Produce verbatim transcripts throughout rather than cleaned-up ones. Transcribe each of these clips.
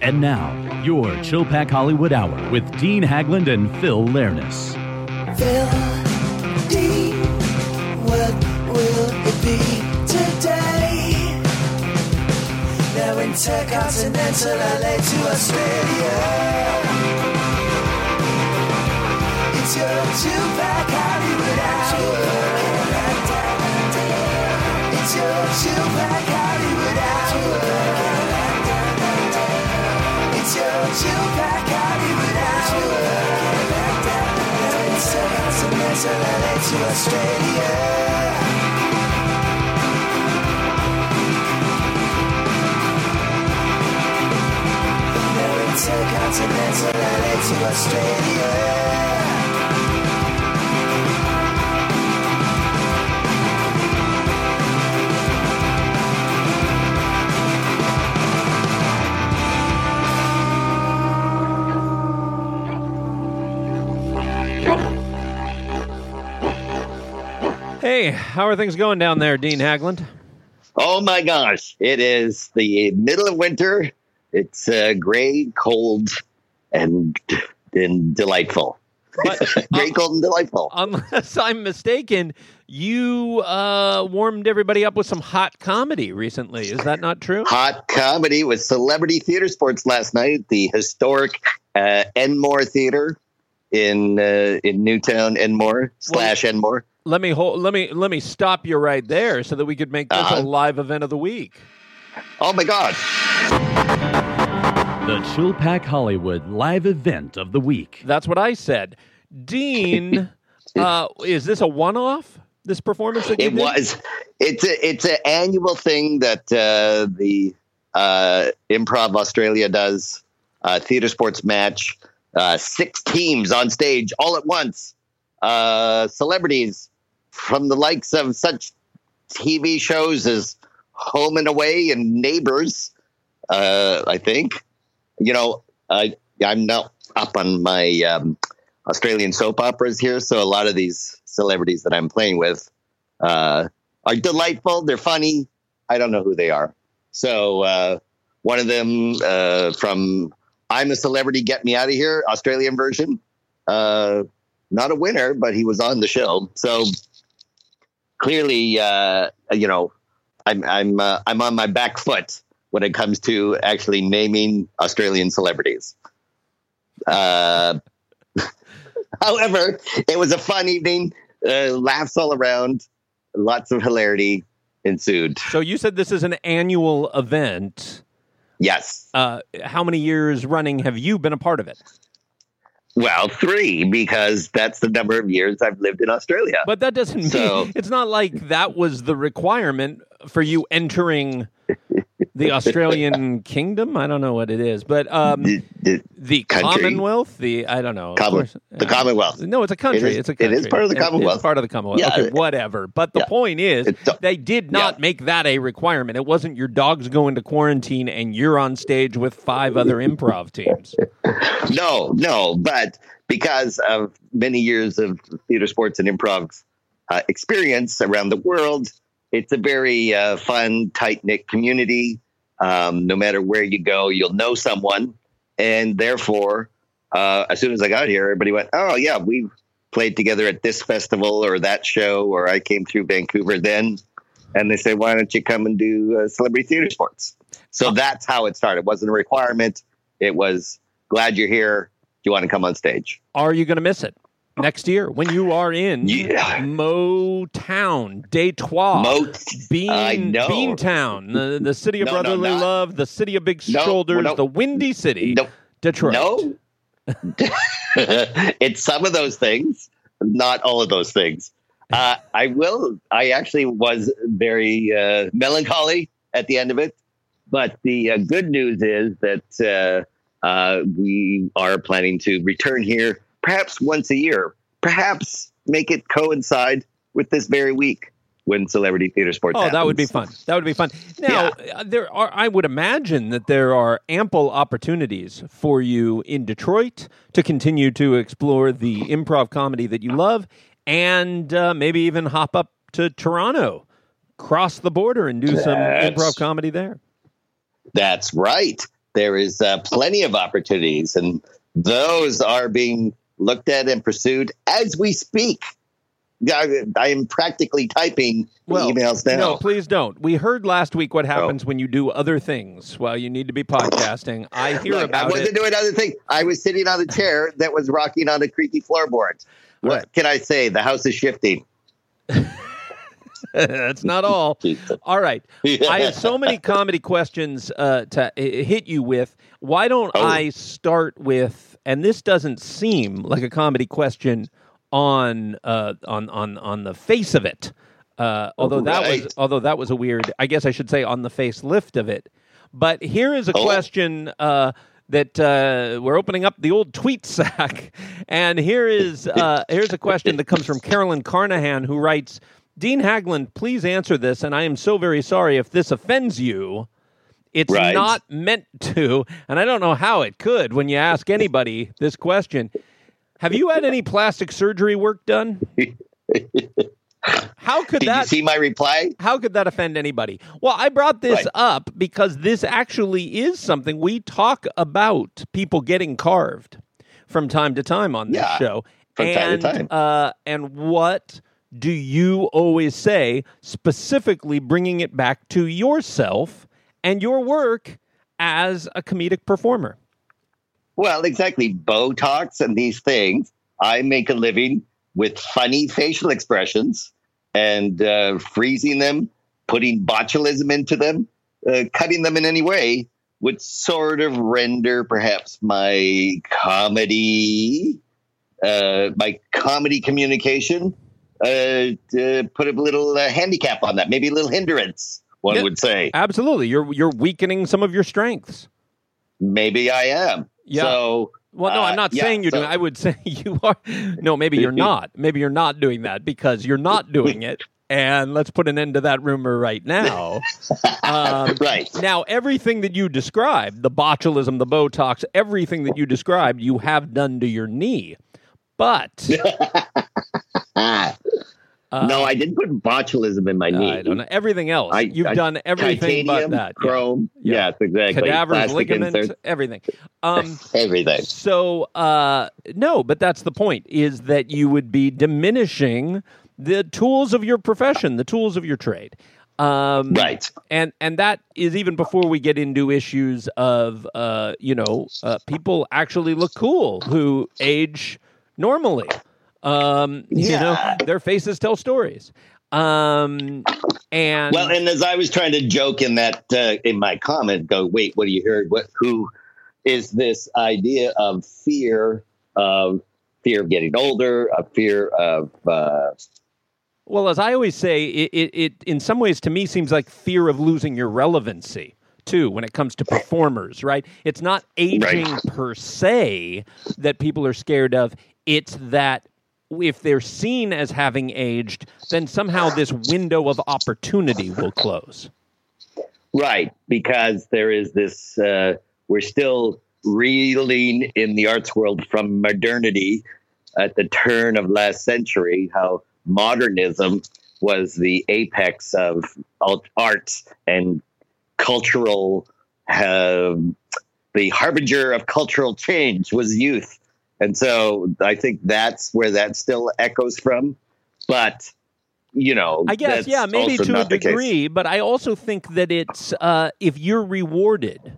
And now, your Chill Pack Hollywood Hour with Dean Hagland and Phil Lernis. Phil, Dean, what will it be today? Now intercontinental L A to Australia. It's your two-pack Hollywood Hour. It's your two-pack Hollywood Hour. It's your two-pack Hollywood Hour. Now intercontinental L A to Australia. Now intercontinental L A to Australia. Hey, how are things going down there, Dean Hagland? Oh my gosh, it is the middle of winter. It's uh, gray, cold, and and delightful. But, gray, uh, cold, and delightful. Unless I'm mistaken, you uh, warmed everybody up with some hot comedy recently. Is that not true? Hot comedy with Celebrity Theater Sports last night, the historic uh, Enmore Theater in uh, in Newtown, Enmore slash Enmore. Let me hold, let me let me stop you right there so that we could make this Uh-huh. a live event of the week. Oh my God! The Chill Pack Hollywood live event of the week. That's what I said. Dean, uh, is this a one-off? This performance that you It did? was. It's a it's an annual thing that uh, the uh, Improv Australia does. Uh, theater sports match. Uh, six teams on stage all at once. Uh, celebrities from the likes of such T V shows as Home and Away and Neighbors. Uh, I think, you know, I I'm not up on my um, Australian soap operas here, so a lot of these celebrities that I'm playing with uh, are delightful. They're funny. I don't know who they are. So uh, one of them uh, from I'm a Celebrity, Get Me Out of Here, Australian version. Uh, not a winner, but he was on the show. So clearly, uh, you know, I'm I'm uh, I'm on my back foot when it comes to actually naming Australian celebrities. Uh, however, it was a fun evening. Uh, laughs all around. Lots of hilarity ensued. So you said this is an annual event. Yes. Uh, how many years running have you been a part of it? Well, three, because that's the number of years I've lived in Australia. But that doesn't So- mean, it's not like that was the requirement for you entering the Australian kingdom. I don't know what it is, but um, The- the the country. Commonwealth, the, I don't know. of Com- course. the Uh, Commonwealth. No, it's a country. It is- it's a it country. is part of the It- Commonwealth. It's part of the Commonwealth. Yeah. Okay, whatever. But the Yeah. point is, It's- they did not yeah. make that a requirement. It wasn't your dogs go into quarantine and you're on stage with five other improv teams. No, no, but because of many years of theater sports and improv uh, experience around the world, it's a very uh, fun, tight-knit community. Um, no matter where you go, you'll know someone. And therefore, uh, as soon as I got here, everybody went, oh, yeah, we played together at this festival or that show, or I came through Vancouver then. And they said, why don't you come and do uh, Celebrity Theater Sports? So that's how it started. It wasn't a requirement. It was, glad you're here. Do you want to come on stage? Are you going to miss it next year when you are in Yeah. Motown, Detroit, Mo- Bean, I know. Beantown, the, the city of No, no, brotherly not- love, the city of big No, shoulders, no. the windy city, No. Detroit. No. It's some of those things, not all of those things. Uh, I will. I actually was very uh, melancholy at the end of it. But the uh, good news is that uh, uh, we are planning to return here perhaps once a year, perhaps make it coincide with this very week when Celebrity Theater Sports Oh, happens. that would be fun. That would be fun. Now, uh, there are. I would imagine that there are ample opportunities for you in Detroit to continue to explore the improv comedy that you love, and uh, maybe even hop up to Toronto, cross the border, and do some That's- improv comedy there. That's right. there is uh, plenty of opportunities, and those are being looked at and pursued as we speak. I, I am practically typing well, emails now. No, please don't. We heard last week what happens oh. when you do other things while you need to be podcasting. I hear Look, about it. I wasn't it. doing other things. I was sitting on a chair that was rocking on a creaky floorboard. What right. can I say? The house is shifting. That's not all. All right. I have so many comedy questions uh, to hit you with. Why don't oh. I start with, and this doesn't seem like a comedy question on uh, on on on the face of it, uh, although that right. was although that was a weird. I guess I should say on the face lift of it. But here is a oh. question uh, that uh, we're opening up the old tweet sack, and here is uh, here's a question that comes from Carolyn Carnahan, who writes, "Dean Haglund, please answer this, and I am so very sorry if this offends you. It's right. not meant to, and I don't know how it could when you ask anybody this question. Have you had any plastic surgery work done?" How could Did that? you see my reply? How could that offend anybody? Well, I brought this right. up because this actually is something we talk about, people getting carved from time to time on this yeah, show. From and, time to time. Uh, and what do you always say, specifically bringing it back to yourself and your work as a comedic performer? Well, exactly. Botox and these things. I make a living with funny facial expressions and uh, freezing them, putting botulism into them, uh, cutting them in any way would sort of render perhaps my comedy, uh, my comedy communication, uh, to put a little uh, handicap on that, maybe a little hindrance, one yeah, would say. Absolutely. You're, you're weakening some of your strengths. Maybe I am. Yeah. So, well, no, I'm not uh, yeah, saying you're so. doing. I would say you are. No, maybe you're not. Maybe you're not doing that because you're not doing it. And let's put an end to that rumor right now. Um, right now, everything that you described, the botulism, the Botox, everything that you described, you have done to your knee. But uh, no, I didn't put botulism in my knee. I don't know. Everything else, I, you've I, done everything titanium, but that. Chrome, yeah. yes, exactly. Cadavers, Plastic ligaments, insert. everything. Um, everything. So, uh, no, but that's the point, is that you would be diminishing the tools of your profession, the tools of your trade. Um, right. And and that is even before we get into issues of, uh, you know, uh, people actually look cool who age normally. Um, you yeah. know, their faces tell stories. Um, and well, and as I was trying to joke in that, uh, in my comment, go, wait, what do you hear? What, who is this idea of fear of fear of getting older, a fear of, uh, well, as I always say, it, it, it in some ways to me seems like fear of losing your relevancy too when it comes to performers, right? It's not aging right. per se that people are scared of. It's that if they're seen as having aged, then somehow this window of opportunity will close. Right, because there is this, uh, we're still reeling in the arts world from modernity at the turn of last century, how modernism was the apex of arts and cultural, uh, the harbinger of cultural change was youth. And so I think that's where that still echoes from. But, you know, I guess, yeah, maybe to a degree. But I also think that it's uh, if you're rewarded,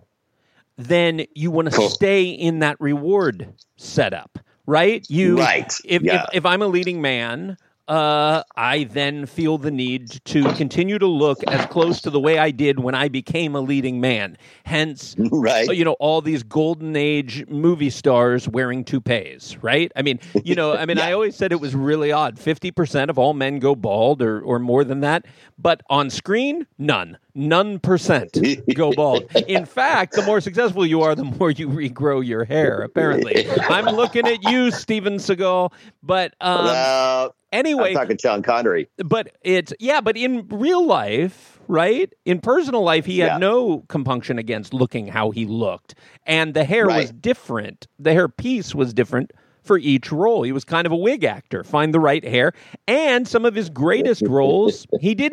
then you want to cool. stay in that reward setup, right? You, right. If, yeah. if, if I'm a leading man, uh, I then feel the need to continue to look as close to the way I did when I became a leading man. Hence, right. you know, all these golden age movie stars wearing toupees, right? I mean, you know, I mean, yeah. I always said it was really odd. fifty percent of all men go bald or, or more than that. But on screen, none. None percent go bald. In fact, the more successful you are, the more you regrow your hair, apparently. I'm looking at you, Steven Seagal. But um, uh, anyway. I'm talking Sean Connery. But it's, yeah, but in real life, right? In personal life, he had yeah. no compunction against looking how he looked. And the hair right. was different. The hair piece was different for each role. He was kind of a wig actor. Find the right hair. And some of his greatest roles, he didn't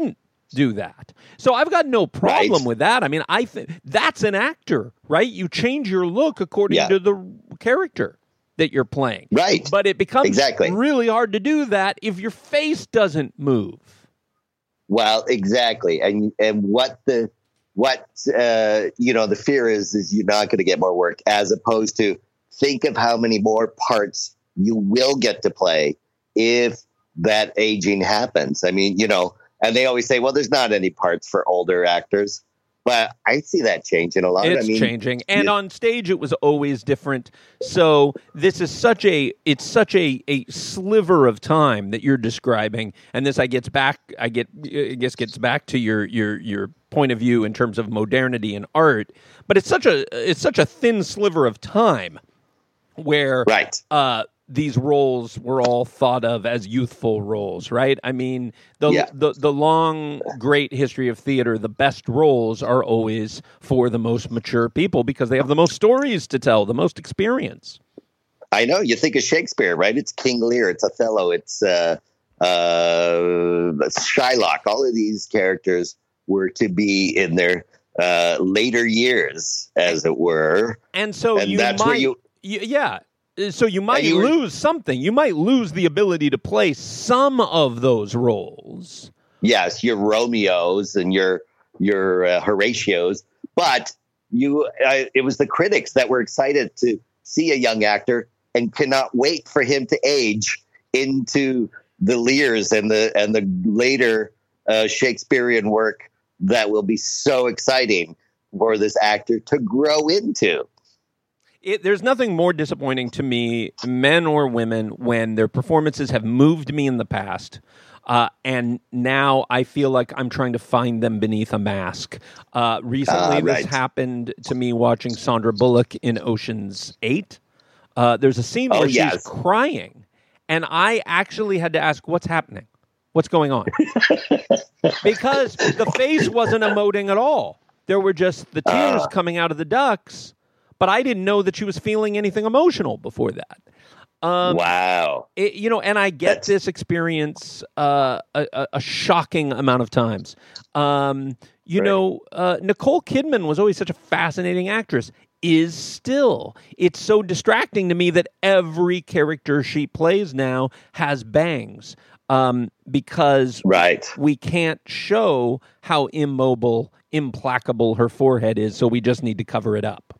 do that. So I've got no problem Right. with that. I mean, I think that's an actor, right? You change your look according Yeah. to the character that you're playing. Right. But it becomes Exactly. really hard to do that if your face doesn't move. Well, exactly. And and what the what uh, you know the fear is is you're not going to get more work, as opposed to think of how many more parts you will get to play if that aging happens. I mean, you know, and they always say, well, there's not any parts for older actors. But I see that changing a lot. It's I mean, changing, and yeah. on stage it was always different. So this is such a it's such a, a sliver of time that you're describing, and this I gets back I get I guess gets back to your your your point of view in terms of modernity and art. But it's such a it's such a thin sliver of time where Right. uh, these roles were all thought of as youthful roles, right? I mean, the, Yeah. the the long, great history of theater, the best roles are always for the most mature people because they have the most stories to tell, the most experience. I know. You think of Shakespeare, right? It's King Lear, it's Othello, it's uh, uh, Shylock. All of these characters were to be in their uh, later years, as it were. And so And you that's might, where you- y- yeah. So you might you were- lose something. You might lose the ability to play some of those roles. Yes, your Romeos and your your uh, Horatios, but you uh, it was the critics that were excited to see a young actor and cannot wait for him to age into the Lears and the and the later uh, Shakespearean work that will be so exciting for this actor to grow into. It, there's nothing more disappointing to me, men or women, when their performances have moved me in the past, uh, and now I feel like I'm trying to find them beneath a mask. Uh, recently, Ah, this right. happened to me watching Sandra Bullock in Ocean's Eight. Uh, there's a scene Oh, where she's yes. crying, and I actually had to ask, what's happening? What's going on? Because the face wasn't emoting at all. There were just the tears Ah. coming out of the ducts, but I didn't know that she was feeling anything emotional before that. Um, Wow. it, you know, and I get That's- this experience uh, a, a, a shocking amount of times. Um, you Right. know, uh, Nicole Kidman was always such a fascinating actress, is still. It's so distracting to me that every character she plays now has bangs um, because Right. we can't show how immobile, implacable her forehead is, so we just need to cover it up.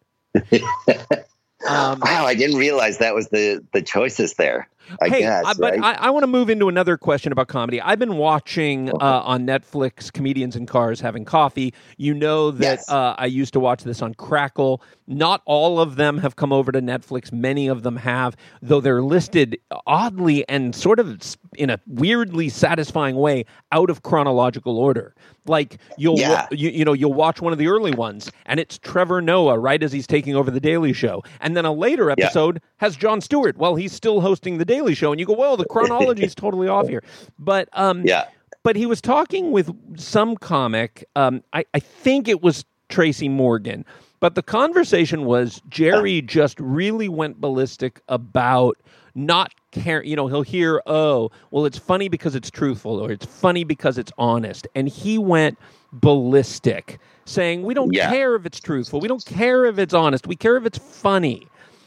Um, Wow, I didn't realize that was the the choices there. I hey, guess, I, but right? I, I want to move into another question about comedy. I've been watching uh, on Netflix Comedians in Cars Having Coffee. You know that Yes. uh, I used to watch this on Crackle. Not all of them have come over to Netflix. Many of them have, though they're listed oddly and sort of in a weirdly satisfying way out of chronological order. Like you'll wa- Yeah. you, you know you'll watch one of the early ones and it's Trevor Noah right as he's taking over the Daily Show, and then a later episode has Jon Stewart while he's still hosting the Daily Show, and you go, well, the chronology is totally off here. But um, Yeah. but he was talking with some comic. Um, I, I think it was Tracy Morgan. But the conversation was Jerry just really went ballistic about not care. You know, he'll hear, oh, well, it's funny because it's truthful, or it's funny because it's honest. And he went ballistic, saying, we don't Yeah. care if it's truthful. We don't care if it's honest. We care if it's funny.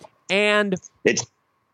And It's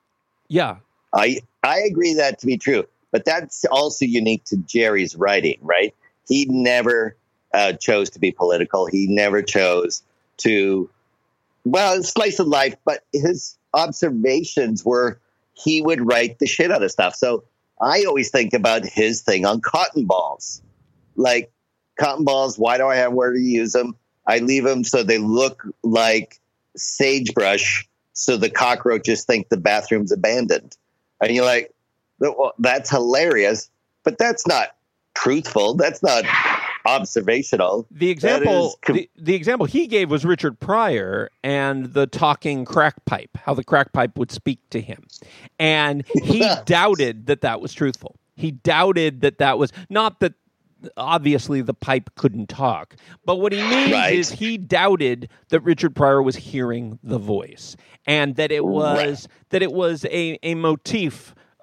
yeah, I I agree that to be true, but that's also unique to Jerry's writing, right? He never uh, chose to be political. He never chose to, well, slice of life, but his observations were he would write the shit out of stuff. So I always think about his thing on cotton balls. Like, cotton balls, why do I have where to use them? I leave them so they look like sagebrush so the cockroaches think the bathroom's abandoned. And you're like, well, that's hilarious, but that's not truthful. That's not observational. the example is com- the, the example he gave was Richard Pryor and the talking crack pipe, how the crack pipe would speak to him. And he doubted that that was truthful. He doubted that that was not that obviously the pipe couldn't talk, but what he means Right. is he doubted that Richard Pryor was hearing the voice, and that it was Right. that it was a, a motif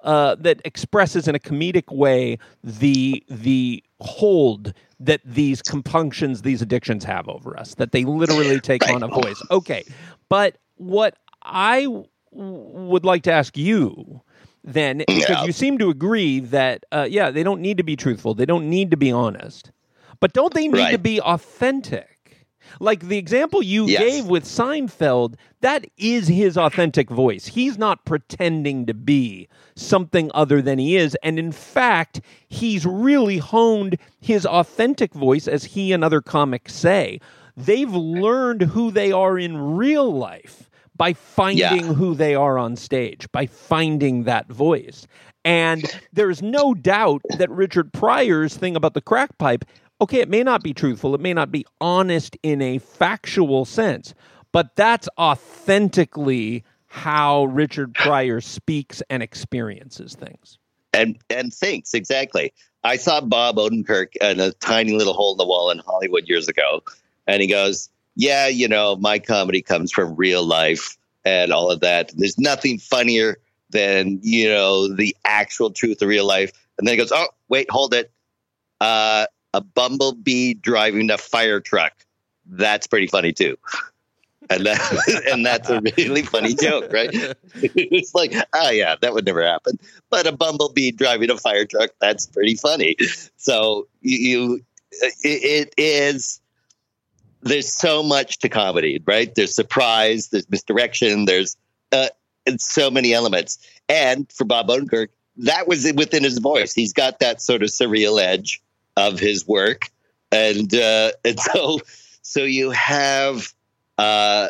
uh, that expresses in a comedic way the the hold that these compunctions, these addictions have over us, that they literally take Right. on a voice. Okay, but what I w- would like to ask you then, because Yeah. you seem to agree that, uh, yeah, they don't need to be truthful, they don't need to be honest, but don't they need Right. to be authentic? Like the example you Yes. gave with Seinfeld, that is his authentic voice. He's not pretending to be something other than he is. And in fact, he's really honed his authentic voice, as he and other comics say. They've learned who they are in real life by finding Yeah. who they are on stage, by finding that voice. And there's no doubt that Richard Pryor's thing about the crack pipe, okay, it may not be truthful, it may not be honest in a factual sense, but that's authentically how Richard Pryor speaks and experiences things. and and thinks exactly. I saw Bob Odenkirk in a tiny little hole in the wall in Hollywood years ago, and he goes, "Yeah, you know, my comedy comes from real life and all of that. There's nothing funnier than you know the actual truth of real life." And then he goes, "Oh, wait, hold it. Uh, a bumblebee driving a fire truck. That's pretty funny too." And that, and that's a really funny joke, right? It's like, oh yeah, that would never happen. But a bumblebee driving a fire truck, that's pretty funny. So you, you it, it is, there's so much to comedy, right? There's surprise, there's misdirection, there's uh, it's so many elements. And for Bob Odenkirk, that was within his voice. He's got that sort of surreal edge of his work. And, uh, and so, so you have, Uh,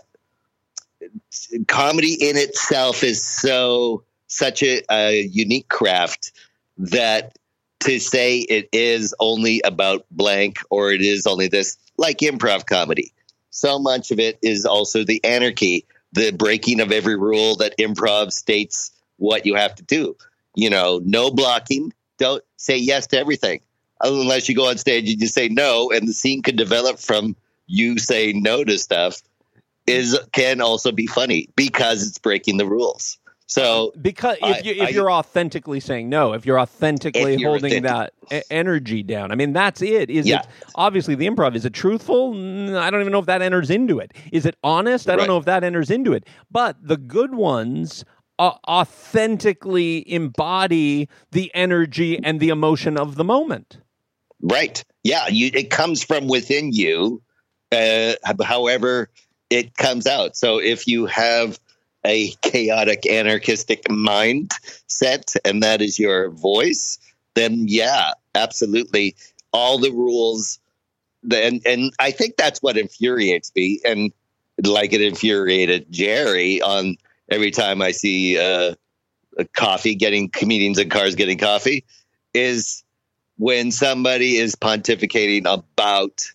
comedy in itself is so such a, a unique craft that to say it is only about blank or it is only this, like improv comedy, so much of it is also the anarchy, the breaking of every rule that improv states what you have to do. You know, no blocking. Don't say yes to everything unless you go on stage and you say no, and the scene can develop from you saying no to stuff. Is can also be funny because it's breaking the rules. So because if, you, if I, you're authentically saying no, if you're authentically If you're holding authentic. that e- energy down, I mean, that's it. Is Yeah. it obviously the improv? Is it truthful? Mm, I don't even know if that enters into it. Is it honest? I don't Right. know if that enters into it. But the good ones uh, authentically embody the energy and the emotion of the moment. right, yeah, you, it comes from within you. Uh, however, it comes out. So if you have a chaotic, anarchistic mindset, and that is your voice, then yeah, absolutely, all the rules. And and I think that's what infuriates me, and like it infuriated Jerry on every time I see uh, a coffee getting comedians in cars getting coffee, is when somebody is pontificating about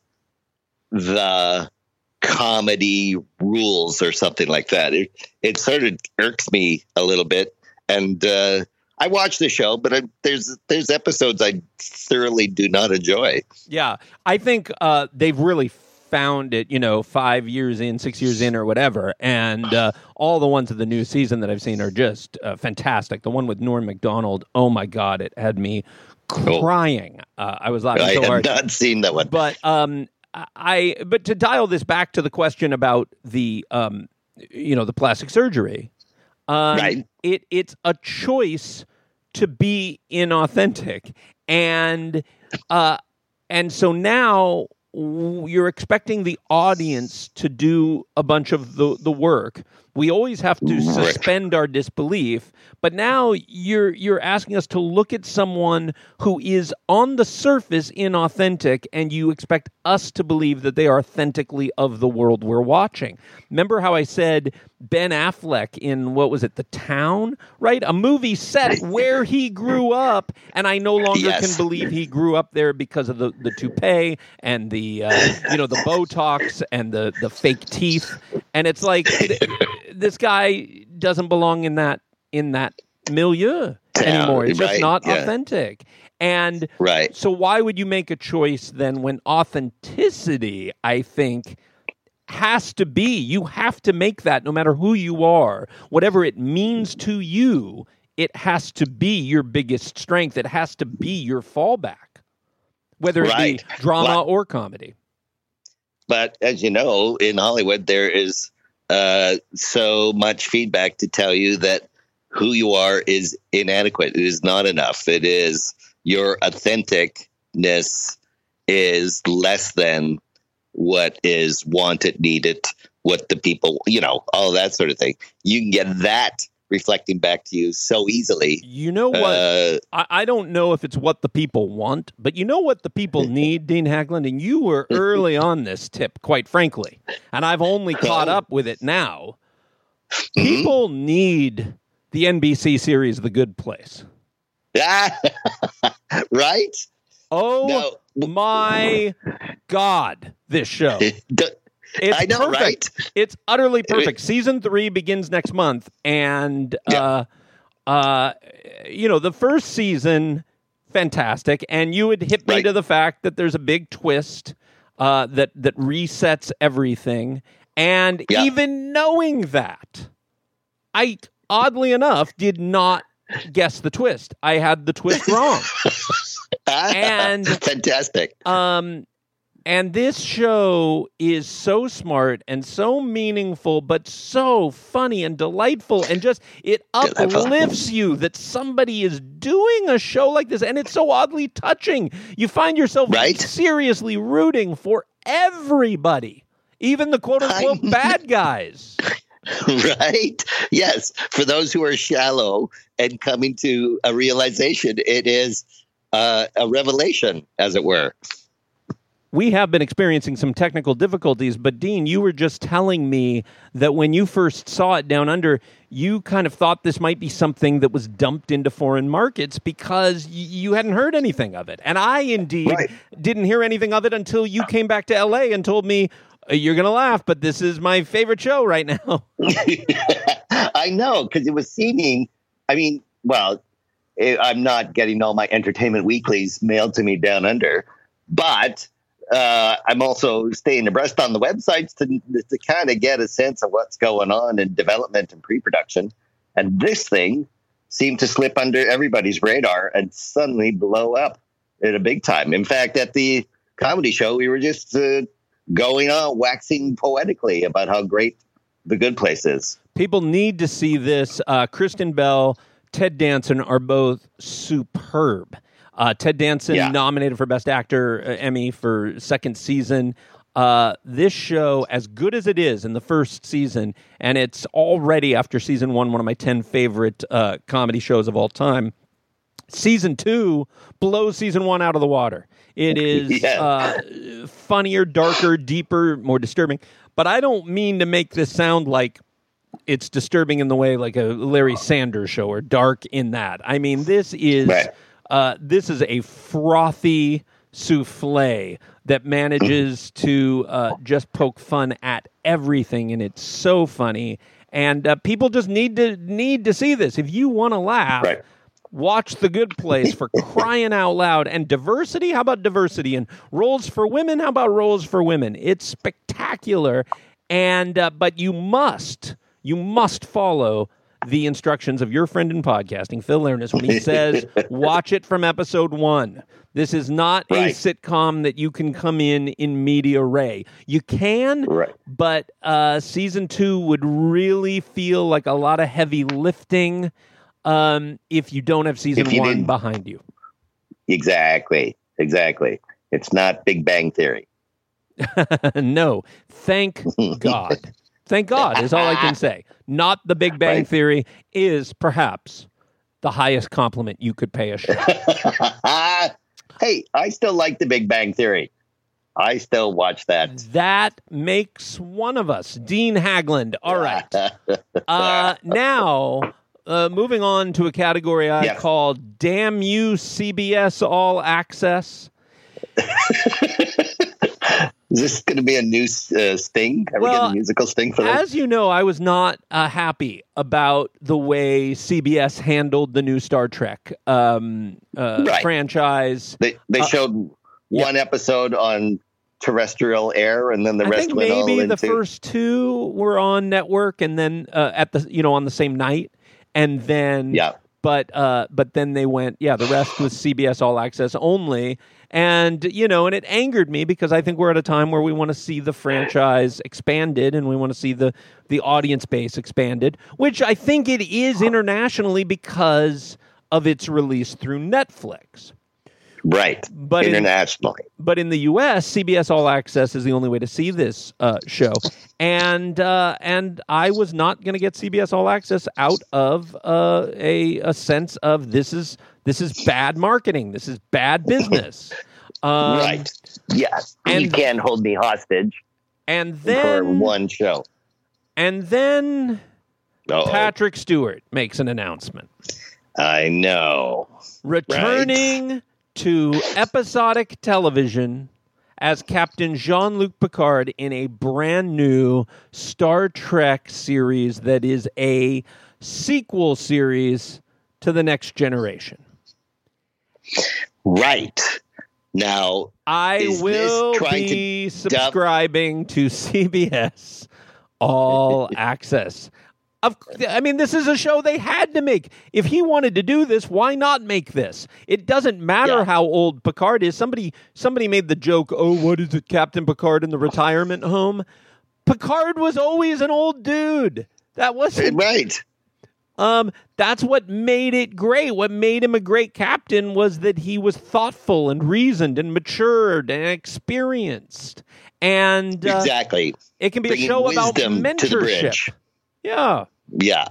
the comedy rules or something like that. It, it sort of irks me a little bit. And uh, I watch the show, but I, there's there's episodes I thoroughly do not enjoy. Yeah, I think uh, they've really found it, you know, five years in, six years in, or whatever. And uh, all the ones of the new season that I've seen are just uh, fantastic. The one with Norm Macdonald, oh my God, it had me crying. Uh, I was laughing I so have hard. not seen that one. But um, I but to dial this back to the question about the um, you know, the plastic surgery, um, Right. it it's a choice to be inauthentic, and uh, and so now w- you're expecting the audience to do a bunch of the the work. We always have to Right. suspend our disbelief, but now you're you're asking us to look at someone who is on the surface inauthentic, and you expect us to believe that they are authentically of the world we're watching. Remember how I said Ben Affleck in, what was it, The Town, right? A movie set where he grew up, and I no longer Yes. can believe he grew up there because of the, the toupee and the uh, you know, the Botox and the the fake teeth, and it's like th- this guy doesn't belong in that in that milieu anymore. It's just right, not yeah. authentic. And Right. so why would you make a choice then when authenticity, I think, has to be, you have to make that no matter who you are, whatever it means to you, it has to be your biggest strength. It has to be your fallback, whether it Right. be drama Well, or comedy. But as you know, in Hollywood, there is uh, so much feedback to tell you that who you are is inadequate. It is not enough. It is your authenticness is less than what is wanted, needed, what the people, you know, all that sort of thing. You can get that reflecting back to you so easily. You know what? Uh, I, I don't know if it's what the people want, but you know what the people need, Dean Haglund? And you were early on this tip, quite frankly. And I've only caught up with it now. People need the N B C series The Good Place. right? Oh, No. my God, this show. The- It's I know, perfect. right? It's utterly perfect. Season three begins next month, and uh, uh, you know the first season, fantastic. And you would hit me Right. to the fact that there's a big twist uh, that that resets everything. And Yeah. even knowing that, I oddly enough did not guess the twist. I had the twist wrong. And- fantastic. Um, and this show is so smart and so meaningful, but so funny and delightful, and just it Delightful. uplifts you that somebody is doing a show like this, and it's so oddly touching. You find yourself Right. seriously rooting for everybody, even the quote unquote I- bad guys. Right? Yes. For those who are shallow and coming to a realization, it is uh, a revelation, as it were. We have been experiencing some technical difficulties, but Dean, you were just telling me that when you first saw it Down Under, you kind of thought this might be something that was dumped into foreign markets because y- you hadn't heard anything of it. And I indeed Right. didn't hear anything of it until you came back to L A and told me, "Uh, you're going to laugh, but this is my favorite show right now." I know, because it was seeming, I mean, well, it, I'm not getting all my Entertainment Weeklies mailed to me Down Under, but uh, I'm also staying abreast on the websites to, to kind of get a sense of what's going on in development and pre-production. And this thing seemed to slip under everybody's radar and suddenly blow up at a big time. In fact, at the comedy show, we were just uh, going on waxing poetically about how great The Good Place is. People need to see this. Uh, Kristen Bell, Ted Danson are both superb. Uh, Ted Danson Yeah. nominated for Best Actor uh, Emmy for second season. Uh, this show, as good as it is in the first season, and it's already after season one, one of my ten favorite uh, comedy shows of all time. Season two blows season one out of the water. It is Yeah. uh, funnier, darker, deeper, more disturbing. But I don't mean to make this sound like it's disturbing in the way like a Larry Sanders show or dark in that. I mean, this is Right. uh, this is a frothy souffle that manages to uh, just poke fun at everything, and it's so funny. And uh, people just need to need to see this. If you want to laugh, Right. watch The Good Place, for crying out loud. And diversity, how about diversity? And roles for women, how about roles for women? It's spectacular. And uh, but you must, you must follow the instructions of your friend in podcasting, Phil Lernis, when he says, watch it from episode one. This is not a Right. sitcom that you can come in in media ray. You can, Right. but uh, season two would really feel like a lot of heavy lifting um, if you don't have season If you one didn't- behind you. Exactly. Exactly. It's not Big Bang Theory. No, thank God. Thank God is all I can say. Not The Big Bang Right. Theory is perhaps the highest compliment you could pay a show. Hey, I still like The Big Bang Theory. I still watch that. That makes one of us. Dean Haglund. All right. Uh, now, uh, moving on to a category I Yes. call Damn You C B S All Access. Is this going to be a new uh, Sting? Are we Well, getting a musical Sting for this? As you know, I was not uh, happy about the way C B S handled the new Star Trek um, uh, Right. franchise. They they uh, showed yeah. one episode on terrestrial air, and then the I rest think went all maybe into. the first two were on network, and then uh, at the you know on the same night, and then Yeah. but uh, but then they went, yeah, the rest was C B S All Access only. And, you know, and it angered me because I think we're at a time where we want to see the franchise expanded and we want to see the, the audience base expanded, which I think it is internationally because of its release through Netflix. Right. But internationally. In, but in the U S, C B S All Access is the only way to see this uh, show. And uh, and I was not going to get C B S All Access out of uh, a, a sense of this is this is bad marketing. This is bad business. Um, right. Yes. And, you can't hold me hostage and then, for one show. And then Uh-oh. Patrick Stewart makes an announcement. I know. Returning right? to episodic television as Captain Jean-Luc Picard in a brand new Star Trek series that is a sequel series to The Next Generation. Right. Now, I will be to subscribing dub- to C B S All Access. Of, I mean, this is a show they had to make. If he wanted to do this, why not make this? It doesn't matter yeah. how old Picard is. Somebody somebody made the joke, oh, what is it, Captain Picard in the retirement home? Picard was always an old dude. That wasn't... Right. Um, that's what made it great. What made him a great captain was that he was thoughtful and reasoned and matured and experienced. And uh, exactly. It can be Bringing a show about mentorship. To the bridge. Yeah. Yeah.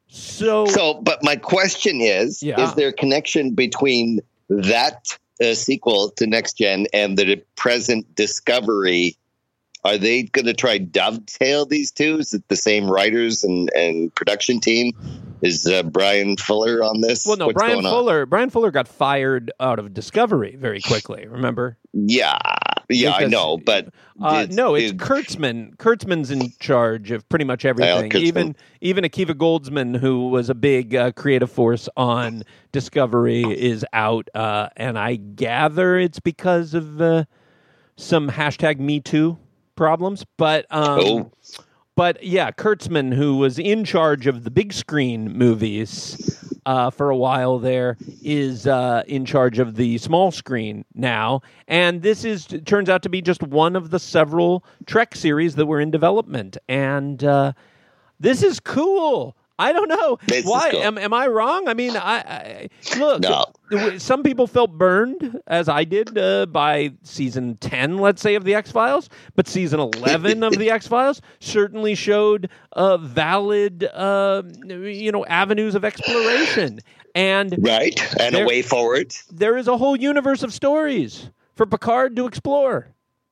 So, so, but my question is, yeah. is there a connection between that uh, sequel to Next Gen and the present Discovery? Are they going to try dovetail these two? Is it the same writers and, and production team? Is uh, Brian Fuller on this? Well, no, What's Brian going on? Fuller. Brian Fuller got fired out of Discovery very quickly. Remember? Yeah, yeah, because, I know, but uh, it's, no, it's it, Kurtzman. Kurtzman's in charge of pretty much everything. Even even Akiva Goldsman, who was a big uh, creative force on Discovery, is out, uh, and I gather it's because of uh, some hashtag Me Too problems. But um, oh. but yeah, Kurtzman, who was in charge of the big screen movies uh, for a while there, is uh, in charge of the small screen now. And this is turns out to be just one of the several Trek series that were in development. And uh, this is cool. I don't know. This Why cool. am am I wrong? I mean, I, I look. No. Some people felt burned, as I did, uh, by season ten, let's say, of the X-Files. But season eleven of the X-Files certainly showed uh, valid, uh, you know, avenues of exploration. And right, and there, a way forward. There is a whole universe of stories for Picard to explore.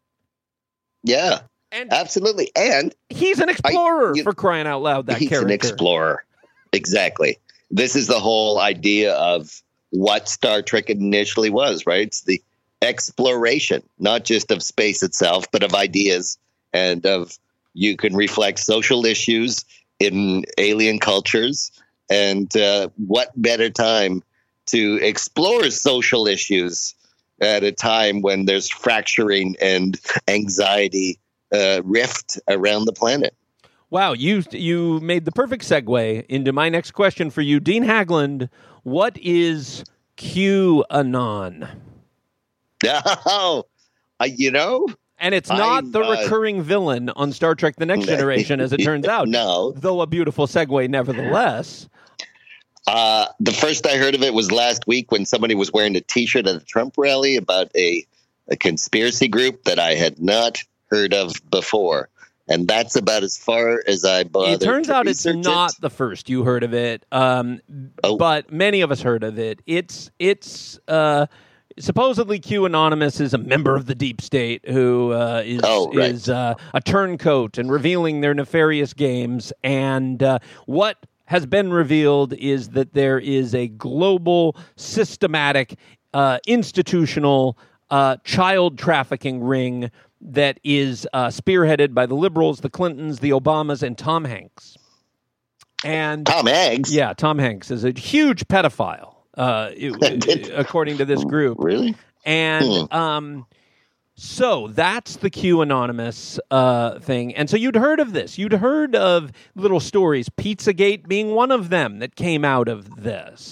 Yeah. And absolutely, and he's an explorer, I, you, for crying out loud. That he's character, an explorer. Exactly. This is the whole idea of what Star Trek initially was, right? It's the exploration, not just of space itself, but of ideas and of you can reflect social issues in alien cultures. And uh, what better time to explore social issues at a time when there's fracturing and anxiety. Uh, rift around the planet. Wow, you you made the perfect segue into my next question for you, Dean Hagland. What is QAnon? Oh, uh, you know, and it's not I, the uh, recurring villain on Star Trek: The Next Generation, as it turns out. No, though a beautiful segue, nevertheless. Uh, the first I heard of it was last week when somebody was wearing a T-shirt at a Trump rally about a a conspiracy group that I had not heard of before, and that's about as far as I bothered. It turns to out it's not it. the first you heard of it, um, oh. but many of us heard of it. It's it's uh, supposedly QAnonymous is a member of the deep state who uh, is oh, right. is uh, a turncoat and revealing their nefarious games. And uh, what has been revealed is that there is a global, systematic, uh, institutional uh, child trafficking ring that is uh, spearheaded by the liberals, the Clintons, the Obamas, and Tom Hanks. And Tom Hanks? Yeah, Tom Hanks is a huge pedophile, uh, it, according to this group. Really? And hmm. um, so that's the QAnonymous uh, thing. And so you'd heard of this. You'd heard of little stories, Pizzagate being one of them that came out of this.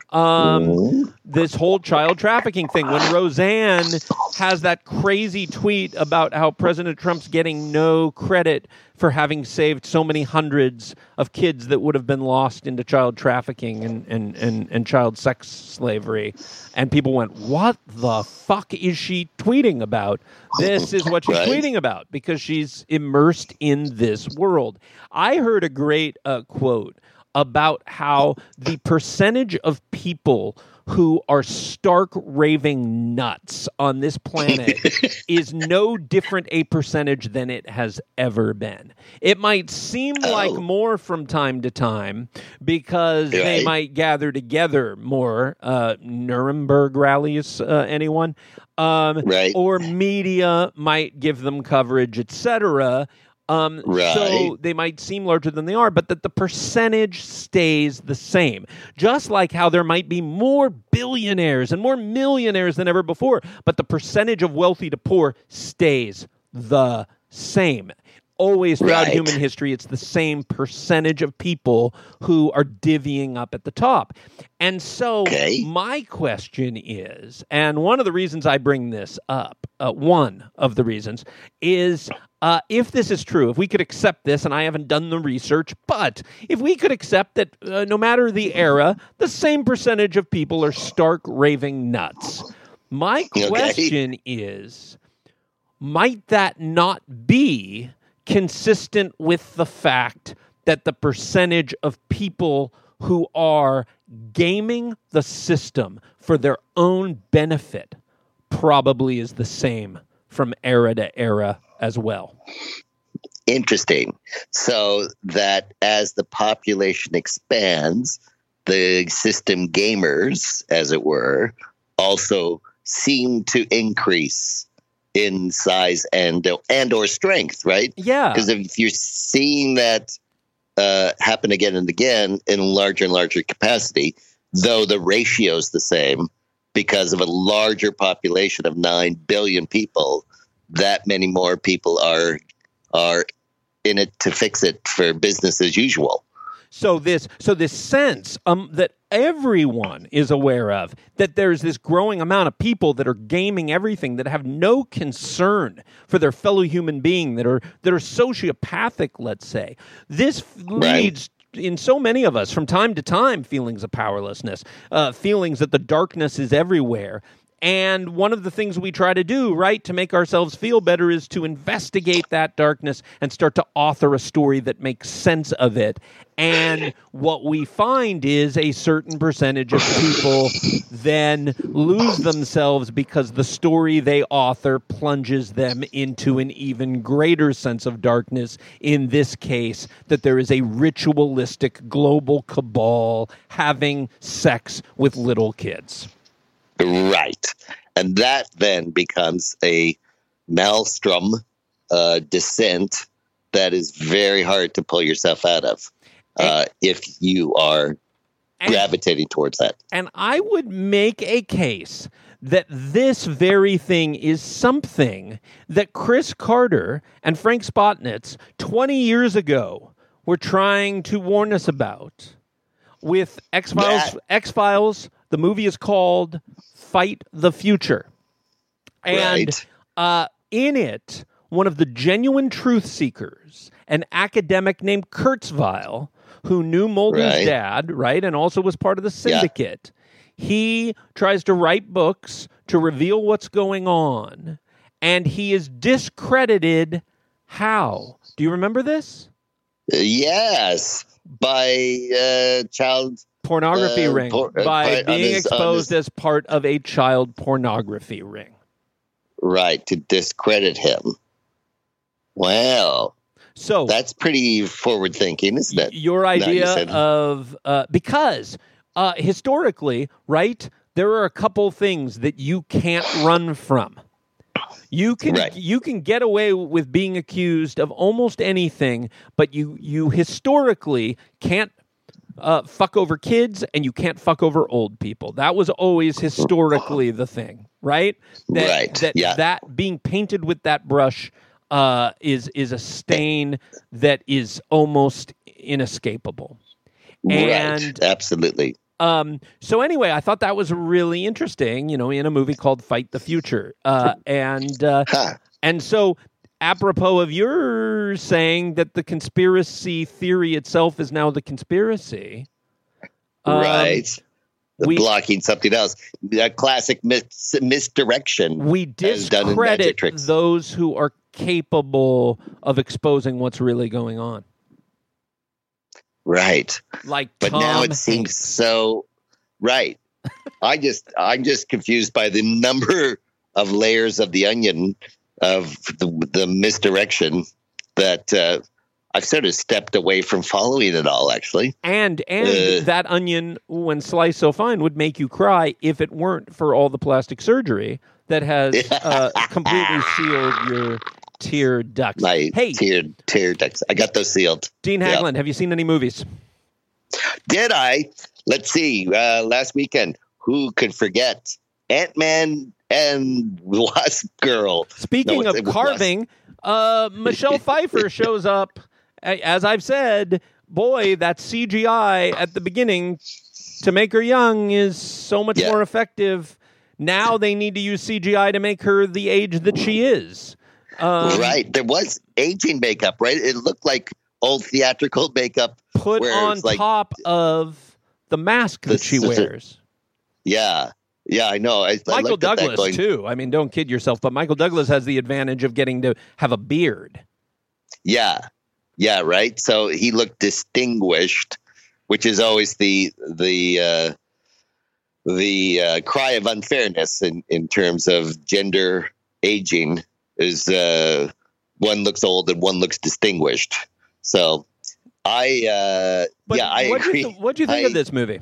Um, this whole child trafficking thing. When Roseanne has that crazy tweet about how President Trump's getting no credit for having saved so many hundreds of kids that would have been lost into child trafficking and, and, and, and child sex slavery. And people went, what the fuck is she tweeting about? This is what she's Right. tweeting about because she's immersed in this world. I heard a great uh, quote about how the percentage of people who are stark raving nuts on this planet is no different a percentage than it has ever been. It might seem Oh. like more from time to time because they Right. might gather together more. Uh, Nuremberg rallies, uh, anyone? Um, Right. Or media might give them coverage, et cetera. Um, Right. So they might seem larger than they are, but that the percentage stays the same. Just like how there might be more billionaires and more millionaires than ever before, but the percentage of wealthy to poor stays the same. Always throughout Right. human history, it's the same percentage of people who are divvying up at the top. And so Okay. my question is, and one of the reasons I bring this up, uh, one of the reasons, is uh, if this is true, if we could accept this, and I haven't done the research, but if we could accept that uh, no matter the era, the same percentage of people are stark raving nuts. My Okay. question is, might that not be consistent with the fact that the percentage of people who are gaming the system for their own benefit probably is the same from era to era as well? Interesting. So that as the population expands, the system gamers, as it were, also seem to increase in size and and or strength, right? Yeah. Because if you're seeing that uh, happen again and again in larger and larger capacity, though the ratio's the same, because of a larger population of nine billion people, that many more people are are in it to fix it for business as usual. So this, so this sense um, that everyone is aware of, that there's this growing amount of people that are gaming everything, that have no concern for their fellow human being, that are that are sociopathic, let's say. This Right. leads in so many of us from time to time feelings of powerlessness, uh, feelings that the darkness is everywhere. And one of the things we try to do, right, to make ourselves feel better is to investigate that darkness and start to author a story that makes sense of it. And what we find is a certain percentage of people then lose themselves because the story they author plunges them into an even greater sense of darkness. In this case, that there is a ritualistic global cabal having sex with little kids. Right. And that then becomes a maelstrom uh, descent that is very hard to pull yourself out of uh, if you are And- gravitating towards that. And I would make a case that this very thing is something that Chris Carter and Frank Spotnitz twenty years ago were trying to warn us about with X-Files. That- X-Files, the movie is called Fight the Future. And Right. uh, in it, one of the genuine truth seekers, an academic named Kurzweil, who knew Mulder's Right. dad, right, and also was part of the syndicate, he tries to write books to reveal what's going on, and he is discredited. How? Do you remember this? Uh, yes. By uh, child. Pornography Uh, ring. por- uh, by part- on being his- on exposed his- as part of a child pornography ring. Right. To discredit him. Wow. So That's pretty forward thinking, isn't it? your Now you idea said- of uh, because uh, historically, right, there are a couple things that you can't run from. You can Right. you can get away with being accused of almost anything, but you you historically can't uh, fuck over kids and you can't fuck over old people. That was always historically the thing, right? That, Right, That yeah. that being painted with that brush uh, is is a stain that is almost inescapable. Right. And Absolutely. Um, so anyway, I thought that was really interesting, you know, in a movie called Fight the Future. Uh, and uh, Huh. and so apropos of your saying that the conspiracy theory itself is now the conspiracy. um, Right. The we- blocking something else. A classic mis- misdirection. We as done in discredit Magic Tricks. those who are capable of exposing what's really going on. Right. Like But Tom now it seems Hanks. so right. I just I'm just confused by the number of layers of the onion of the, the misdirection that uh, I've sort of stepped away from following it all, actually. And and Uh. that onion, when sliced so fine, would make you cry if it weren't for all the plastic surgery that has uh, completely sealed your tear ducts. My Hey, tear tear ducts. I got those sealed. Dean Yeah. Haglund, have you seen any movies? Did I? Let's see. Uh, last weekend, who could forget Ant-Man and Wasp Girl? Speaking No, of it was- carving, uh, Michelle Pfeiffer shows up. A- As I've said, boy, that C G I at the beginning to make her young is so much Yeah. more effective. Now they need to use C G I to make her the age that she is. Um, Right. There was aging makeup, right? It looked like old theatrical makeup. Put where on it's like, top of the mask that This she is a- wears. Yeah. Yeah, I know. I, I Michael looked at that Douglas, going, too. I mean, don't kid yourself, but Michael Douglas has the advantage of getting to have a beard. Yeah. Yeah, right. So he looked distinguished, which is always the the uh, the uh, cry of unfairness in, in terms of gender aging is uh, one looks old and one looks distinguished. So I uh, But yeah, I what agree. Do you th- what do you think I- of this movie?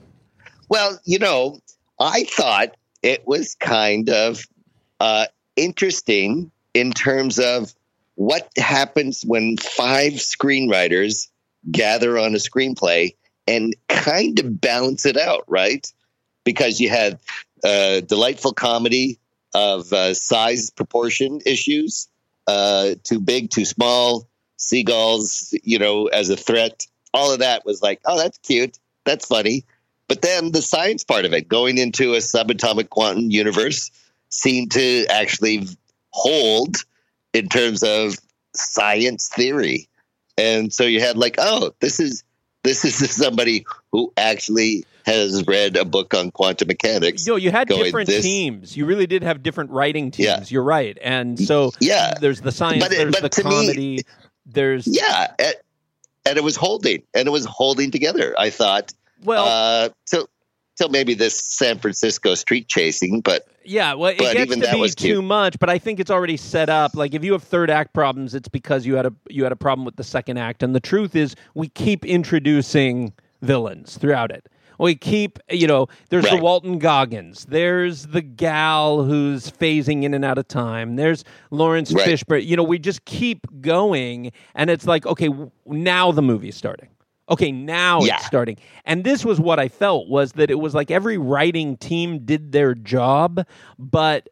Well, you know, I thought it was kind of uh, interesting in terms of what happens when five screenwriters gather on a screenplay and kind of balance it out, right? Because you had uh, delightful comedy of uh, size proportion issues, uh, too big, too small, seagulls, you know, as a threat. All of that was like, oh, that's cute. That's funny. But then the science part of it, going into a subatomic quantum universe, seemed to actually hold in terms of science theory. And so you had like, oh, this is this is somebody who actually has read a book on quantum mechanics. Yo, you had going, different this- teams. You really did have different writing teams. Yeah. You're right. And so Yeah. there's the science, But it- there's but the to me- comedy, there's Yeah. And, and it was holding. And it was holding together, I thought. well, uh, till, till maybe this San Francisco street chasing. But yeah, well, it but gets even to that be was too cute. much, but I think it's already set up. Like if you have third act problems, it's because you had a you had a problem with the second act. And the truth is we keep introducing villains throughout it. We keep, you know, there's the Right. Walton Goggins. There's the gal who's phasing in and out of time. There's Lawrence Right. Fishburne. You know, we just keep going, and it's like, okay, w- now the movie's starting. Okay, now Yeah. it's starting. And this was what I felt, was that it was like every writing team did their job, but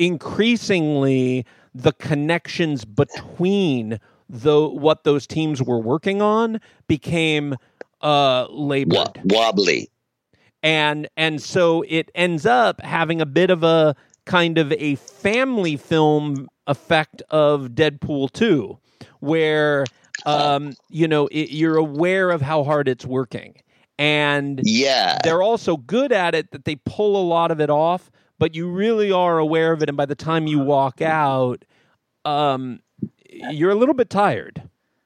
increasingly the connections between the what those teams were working on became uh, labored. wa- wobbly. and and so it ends up having a bit of a kind of a family film effect of Deadpool two, where um, you know it, you're aware of how hard it's working, and Yeah. they're also good at it that they pull a lot of it off, but you really are aware of it, and by the time you walk out, um, you're a little bit tired.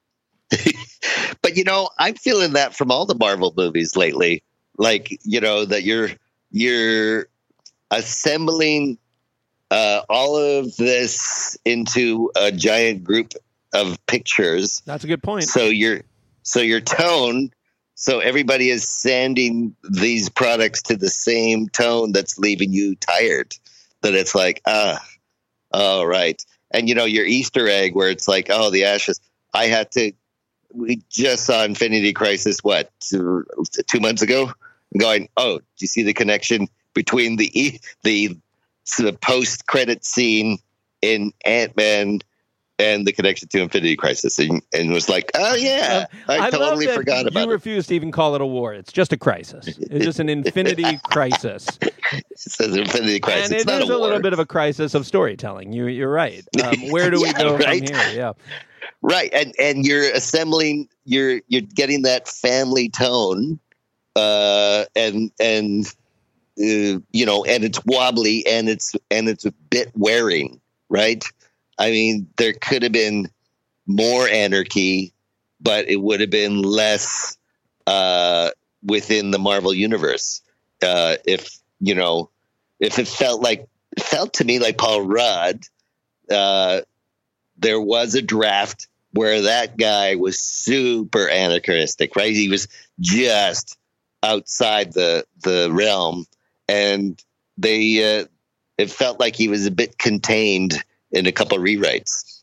But you know, I'm feeling that from all the Marvel movies lately. Like, you know, that you're you're assembling uh, all of this into a giant group of pictures. That's a good point. So your so your tone, so everybody is sanding these products to the same tone that's leaving you tired. That it's like, ah, oh right. And you know, your Easter egg where it's like, oh, the ashes. I had to. We just saw Infinity Crisis, what, two, two months ago? Going, oh, do you see the connection between the e- the, the post credit scene in Ant-Man and the connection to Infinity Crisis, and, and was like, oh yeah, I, I totally love that forgot about you it. refuse to even call it a war. It's just a crisis. It's just an infinity crisis. It says Infinity Crisis. And it's it not is a, a little war. bit of a crisis of storytelling. You, you're right. Um, where do we Yeah, go right? from here? Yeah. Right, and and you're assembling, you're you're getting that family tone, uh, and and uh, you know, and it's wobbly, and it's and it's a bit wearing, right? I mean, there could have been more anarchy, but it would have been less uh, within the Marvel universe. Uh, if you know, if it felt like it felt to me like Paul Rudd. Uh, There was a draft where that guy was super anachronistic, right? He was just outside the the realm, and they uh, it felt like he was a bit contained in a couple of rewrites.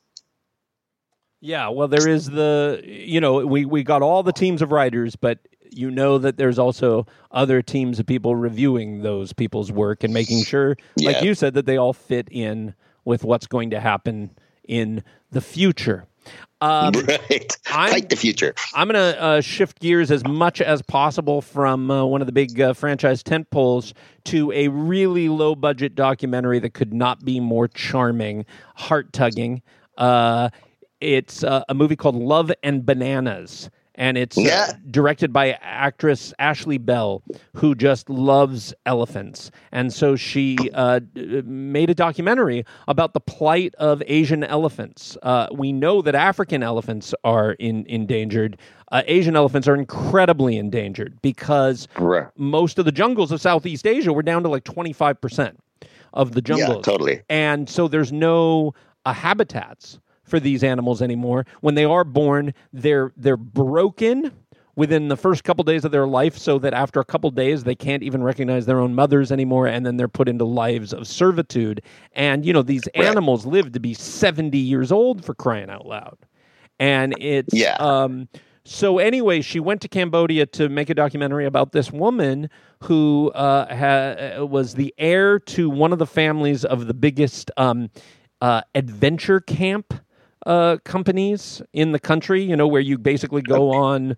Yeah, well, there is the, you know, we, we got all the teams of writers, but you know that there's also other teams of people reviewing those people's work and making sure, Yeah. like you said, that they all fit in with what's going to happen in the future. Um, Right. I'm- Fight the future. I'm going to uh, shift gears as much as possible from uh, one of the big uh, franchise tentpoles to a really low-budget documentary that could not be more charming, heart-tugging. Uh, it's uh, a movie called Love and Bananas, and it's uh, Yeah. directed by actress Ashley Bell, who just loves elephants. And so she uh, d- made a documentary about the plight of Asian elephants. Uh, we know that African elephants are in, endangered. Uh, Asian elephants are incredibly endangered because Right. most of the jungles of Southeast Asia were down to like twenty-five percent of the jungles. Yeah, totally. And so there's no uh, habitats for these animals anymore. When they are born, they're they're broken within the first couple days of their life, so that after a couple days they can't even recognize their own mothers anymore, and then they're put into lives of servitude. And you know, these Right. animals live to be seventy years old, for crying out loud. And it's Yeah. um so anyway, she went to Cambodia to make a documentary about this woman who uh, ha- was the heir to one of the families of the biggest um, uh, adventure camp uh, companies in the country, you know, where you basically go on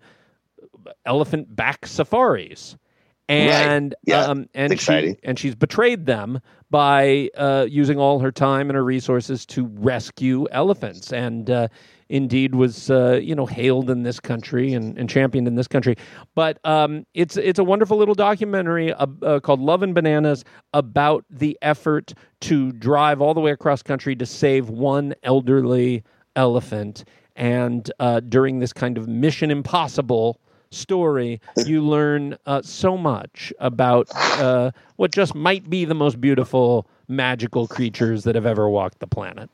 elephant back safaris. And Right. Yeah. um, and It's she exciting. and she's betrayed them by uh, using all her time and her resources to rescue elephants, and uh, indeed was uh, you know hailed in this country and, and championed in this country. But um, it's it's a wonderful little documentary uh, uh, called Love and Bananas about the effort to drive all the way across country to save one elderly elephant, and uh, during this kind of Mission Impossible story, you learn uh, so much about uh, what just might be the most beautiful, magical creatures that have ever walked the planet.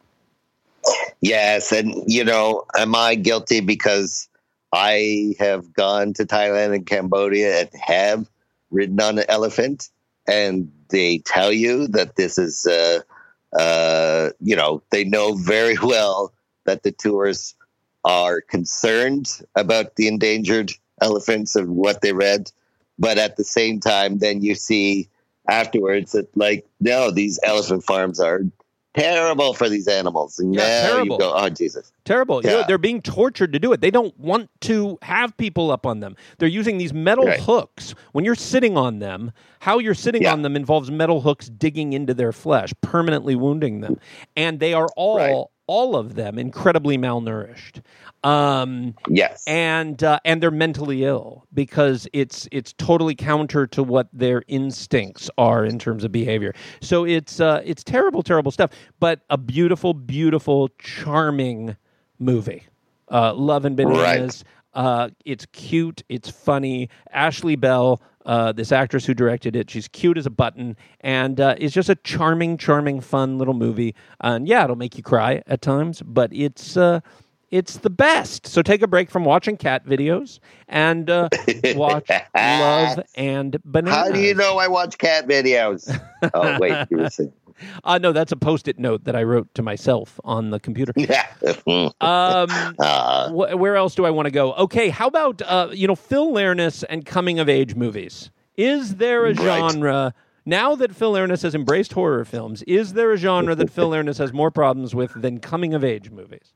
Yes, and you know, am I guilty because I have gone to Thailand and Cambodia and have ridden on an elephant, and they tell you that this is, uh, uh, you know, they know very well that the tourists are concerned about the endangered elephants and what they read, but at the same time, then you see afterwards that, like, no, these elephant farms are terrible for these animals. And Yeah, now terrible. you go, oh, Jesus. Terrible. You know, Yeah. they're being tortured to do it. They don't want to have people up on them. They're using these metal Right. hooks. When you're sitting on them, how you're sitting Yeah. on them involves metal hooks digging into their flesh, permanently wounding them. And they are all, Right. all of them, incredibly malnourished. Um, Yes. and uh, and they're mentally ill because it's it's totally counter to what their instincts are in terms of behavior. So it's uh, it's terrible, terrible stuff. But a beautiful, beautiful, charming movie. Uh, Love and Bananas. Uh, it's cute. It's funny. Ashley Bell, uh, this actress who directed it, she's cute as a button, and uh, it's just a charming, charming, fun little movie. And yeah, it'll make you cry at times, but it's. Uh, It's the best. So take a break from watching cat videos and uh, watch Love and Bananas. How do you know I watch cat videos? Oh, wait. You were saying. Uh, no, that's a Post-it note that I wrote to myself on the computer. Yeah. Um, Uh, wh- where else do I want to go? Okay, how about, uh, you know, Phil Lairness and coming-of-age movies? Is there a Right. genre Now that Phil Ernest has embraced horror films, is there a genre that Phil Ernest has more problems with than coming-of-age movies?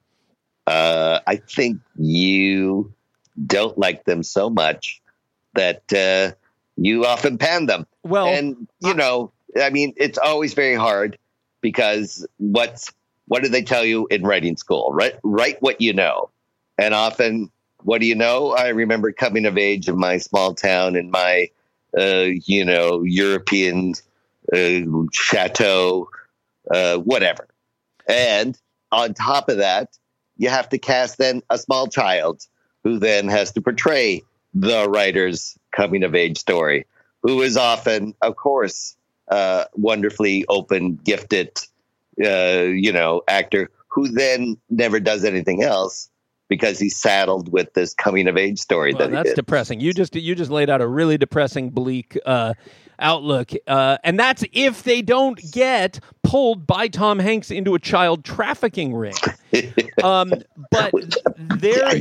Uh, I think you don't like them so much that uh, you often pan them. Well, and you I, know, I mean, it's always very hard because what's what do they tell you in writing school? Right, write what you know, and often, what do you know? I remember coming of age in my small town in my, uh, you know, European uh, chateau, uh, whatever, and on top of that, you have to cast then a small child who then has to portray the writer's coming of age story, who is often, of course, uh, wonderfully open, gifted, uh, you know, actor who then never does anything else because he's saddled with this coming of age story. Well, that that's he did. depressing. You just you just laid out a really depressing, bleak uh, outlook, uh, and that's if they don't get pulled by Tom Hanks into a child trafficking ring. um, but there,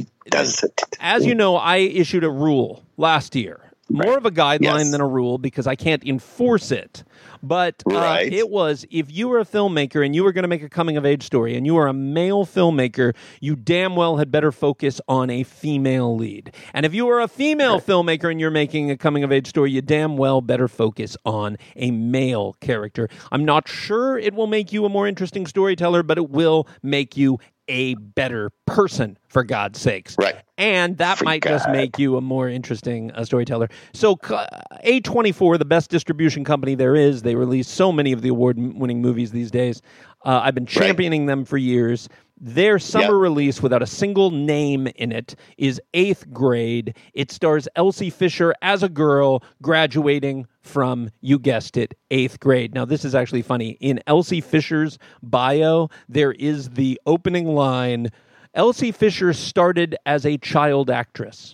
as you know, I issued a rule last year. More right. of a guideline yes. than a rule because I can't enforce it. But uh, right. it was, if you were a filmmaker and you were going to make a coming-of-age story and you were a male filmmaker, you damn well had better focus on a female lead. And if you were a female right. filmmaker and you're making a coming-of-age story, you damn well better focus on a male character. I'm not sure it will make you a more interesting storyteller, but it will make you a better person, for God's sakes. Right. And that for might God. just make you a more interesting uh, storyteller. So uh, A twenty-four, the best distribution company there is, they release so many of the award-winning movies these days. Uh, I've been championing right. them for years. Their summer yep. release without a single name in it is Eighth Grade. It stars Elsie Fisher as a girl graduating from, you guessed it, eighth grade. Now, this is actually funny. In Elsie Fisher's bio, there is the opening line, Elsie Fisher started as a child actress.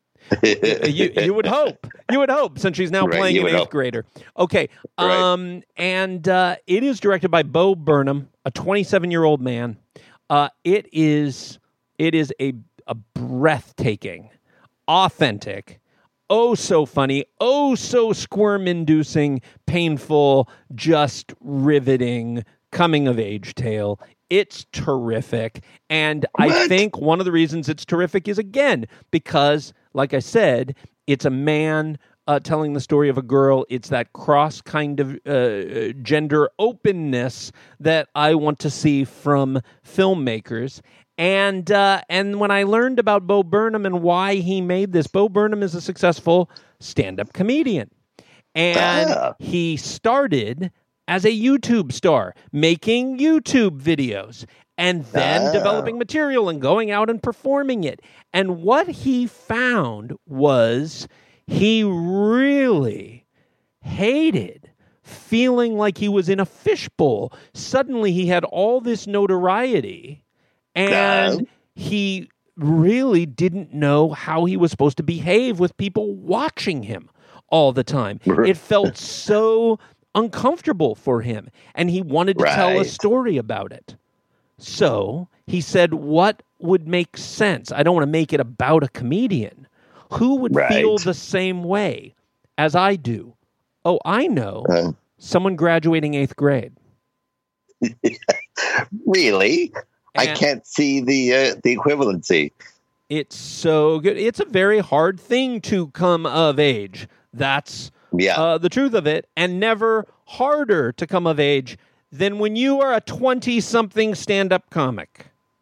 you, you would hope. You would hope, since she's now right, playing an eighth hope. grader. Okay. Um, right. And uh, it is directed by Bo Burnham, a twenty-seven-year-old man. Uh, it is it is a, a breathtaking, authentic, oh so funny, oh so squirm-inducing, painful, just riveting coming-of-age tale. It's terrific. And what? I think one of the reasons it's terrific is, again, because, like I said, it's a man uh, telling the story of a girl. It's that cross kind of uh, gender openness that I want to see from filmmakers. And uh, and when I learned about Bo Burnham and why he made this, Bo Burnham is a successful stand-up comedian. And ah. he started as a YouTube star, making YouTube videos, and then ah. developing material and going out and performing it. And what he found was he really hated feeling like he was in a fishbowl. Suddenly he had all this notoriety, and ah. he really didn't know how he was supposed to behave with people watching him all the time. It felt so uncomfortable for him, and he wanted to right. tell a story about it. So he said, what would make sense? I don't want to make it about a comedian. Who would right. feel the same way as I do? Oh, I know. Uh, Someone graduating eighth grade. Really? And I can't see the uh, the equivalency. It's so good. It's a very hard thing to come of age. That's yeah. uh, the truth of it. And never harder to come of age than when you are a twenty-something stand-up comic.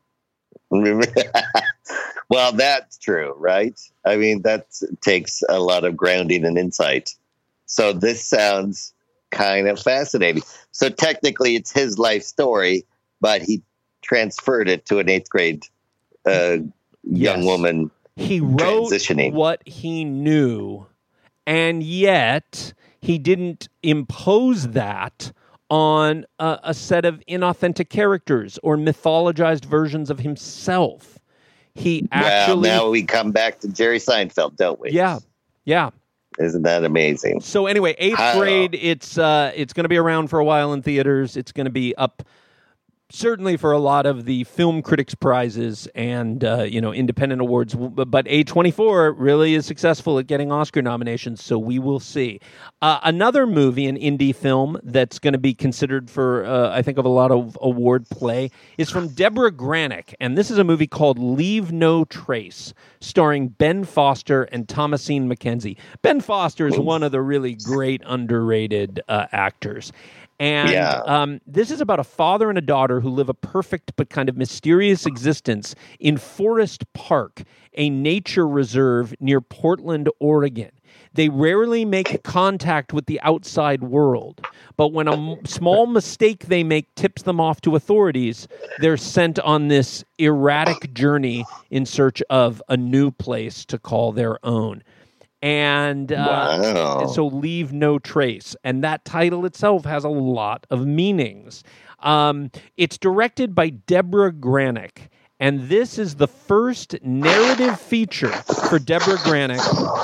Well, that's true, right? I mean, that takes a lot of grounding and insight. So this sounds kind of fascinating. So technically, it's his life story, but he transferred it to an eighth grade uh, young yes. woman. He wrote transitioning. What he knew, and yet he didn't impose that on a, a set of inauthentic characters or mythologized versions of himself. He actually... Well, now we come back to Jerry Seinfeld, don't we? Yeah, yeah. Isn't that amazing? So anyway, eighth grade, it's uh, it's going to be around for a while in theaters. It's going to be up certainly for a lot of the film critics prizes and uh, you know independent awards, but A twenty-four really is successful at getting Oscar nominations, so we will see. Uh, another movie, an indie film that's going to be considered for uh, I think of a lot of award play, is from Deborah Granick, and this is a movie called Leave No Trace, starring Ben Foster and Thomasine McKenzie. Ben Foster is one of the really great underrated uh, actors. And Yeah. um, this is about a father and a daughter who live a perfect but kind of mysterious existence in Forest Park, a nature reserve near Portland, Oregon. They rarely make contact with the outside world, but when a m- small mistake they make tips them off to authorities, they're sent on this erratic journey in search of a new place to call their own. And uh, Wow. so Leave No Trace. And that title itself has a lot of meanings. Um, it's directed by Deborah Granick. And this is the first narrative feature for Deborah Granick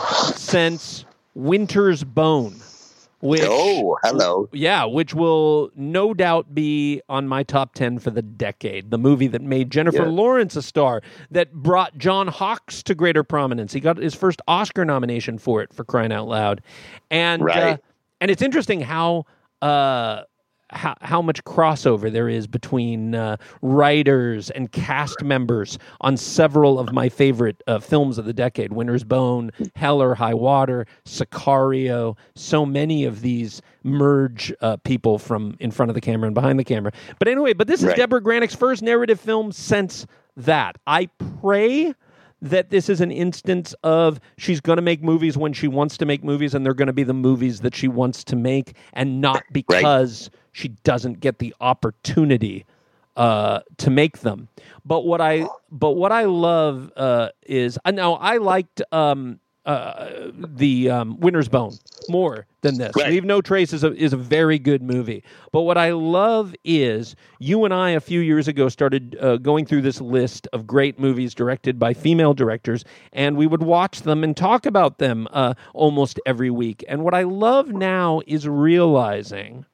since Winter's Bone. Which, Oh, hello. yeah, which will no doubt be on my top ten for the decade. The movie that made Jennifer Yeah. Lawrence a star, that brought John Hawkes to greater prominence. He got his first Oscar nomination for it, for crying out loud. And Right. uh, and it's interesting how uh, how how much crossover there is between uh, writers and cast members on several of my favorite uh, films of the decade: Winter's Bone, Hell or High Water, Sicario. So many of these merge uh, people from in front of the camera and behind the camera. But anyway, but this is Right. Deborah Granick's first narrative film since that. I pray that this is an instance of she's going to make movies when she wants to make movies, and they're going to be the movies that she wants to make, and not because she doesn't get the opportunity uh, to make them. But what I but what I love uh, is uh, now I liked um, uh, the um, Winter's Bone more than this. Right. Leave No Trace is a is a very good movie. But what I love is you and I a few years ago started uh, going through this list of great movies directed by female directors, and we would watch them and talk about them uh, almost every week. And what I love now is realizing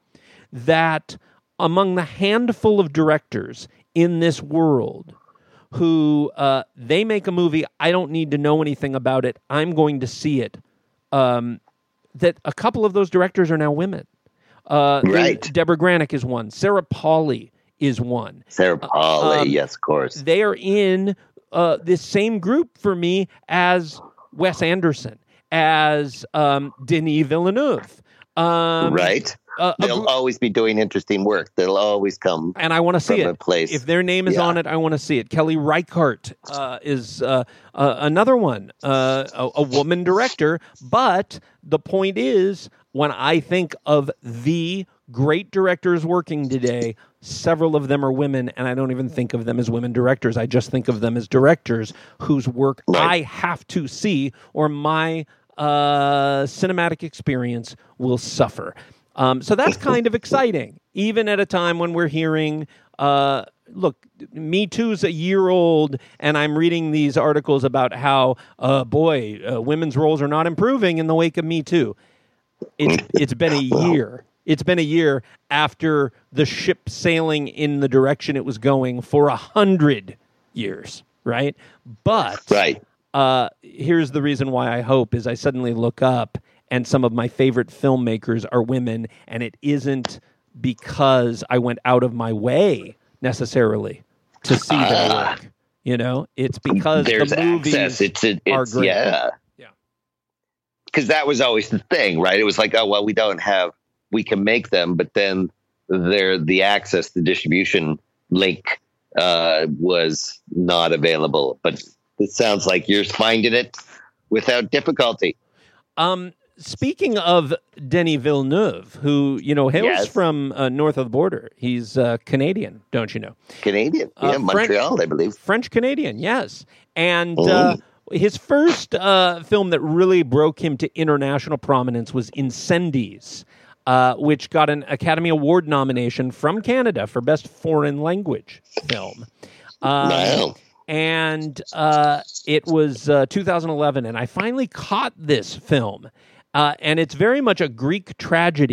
that among the handful of directors in this world who uh, they make a movie, I don't need to know anything about it, I'm going to see it, um, that a couple of those directors are now women. Uh, Right. the- Deborah Granick is one. Sarah Polley is one. Sarah Polley, um, yes, of course. They are in uh, this same group for me as Wes Anderson, as um, Denis Villeneuve. Um, right. uh, a They'll gr- always be doing interesting work. They'll always come and I want to see from it. a place. If their name is Yeah. on it, I want to see it. Kelly Reichardt uh, is uh, uh, another one, uh, a, a woman director. But the point is, when I think of the great directors working today, several of them are women, and I don't even think of them as women directors. I just think of them as directors whose work Right. I have to see, or my uh, cinematic experience will suffer. Um, so that's kind of exciting, even at a time when we're hearing, uh, look, Me Too's a year old, and I'm reading these articles about how, uh, boy, uh, women's roles are not improving in the wake of Me Too. It's, it's been a year. It's been a year after the ship sailing in the direction it was going for a hundred years, right? But Right. uh, here's the reason why I hope is I suddenly look up and some of my favorite filmmakers are women, and it isn't because I went out of my way necessarily to see their Ah. work. You know, it's because There's the movies access. It's a, are it's great. yeah. Yeah. Because that was always the thing, right? It was like, oh well, we don't have, we can make them, but then there, the access, the distribution link uh, was not available. But it sounds like you're finding it without difficulty. Um, speaking of Denis Villeneuve, who you know hails Yes. from uh, north of the border, he's uh, Canadian, don't you know? Canadian, Uh, yeah, Montreal, I believe. French Canadian, yes. And uh, his first uh, film that really broke him to international prominence was Incendies, uh, which got an Academy Award nomination from Canada for Best Foreign Language Film. Um, Wow. And uh, it was uh, two thousand eleven, and I finally caught this film. Uh, and it's very much a Greek tragedy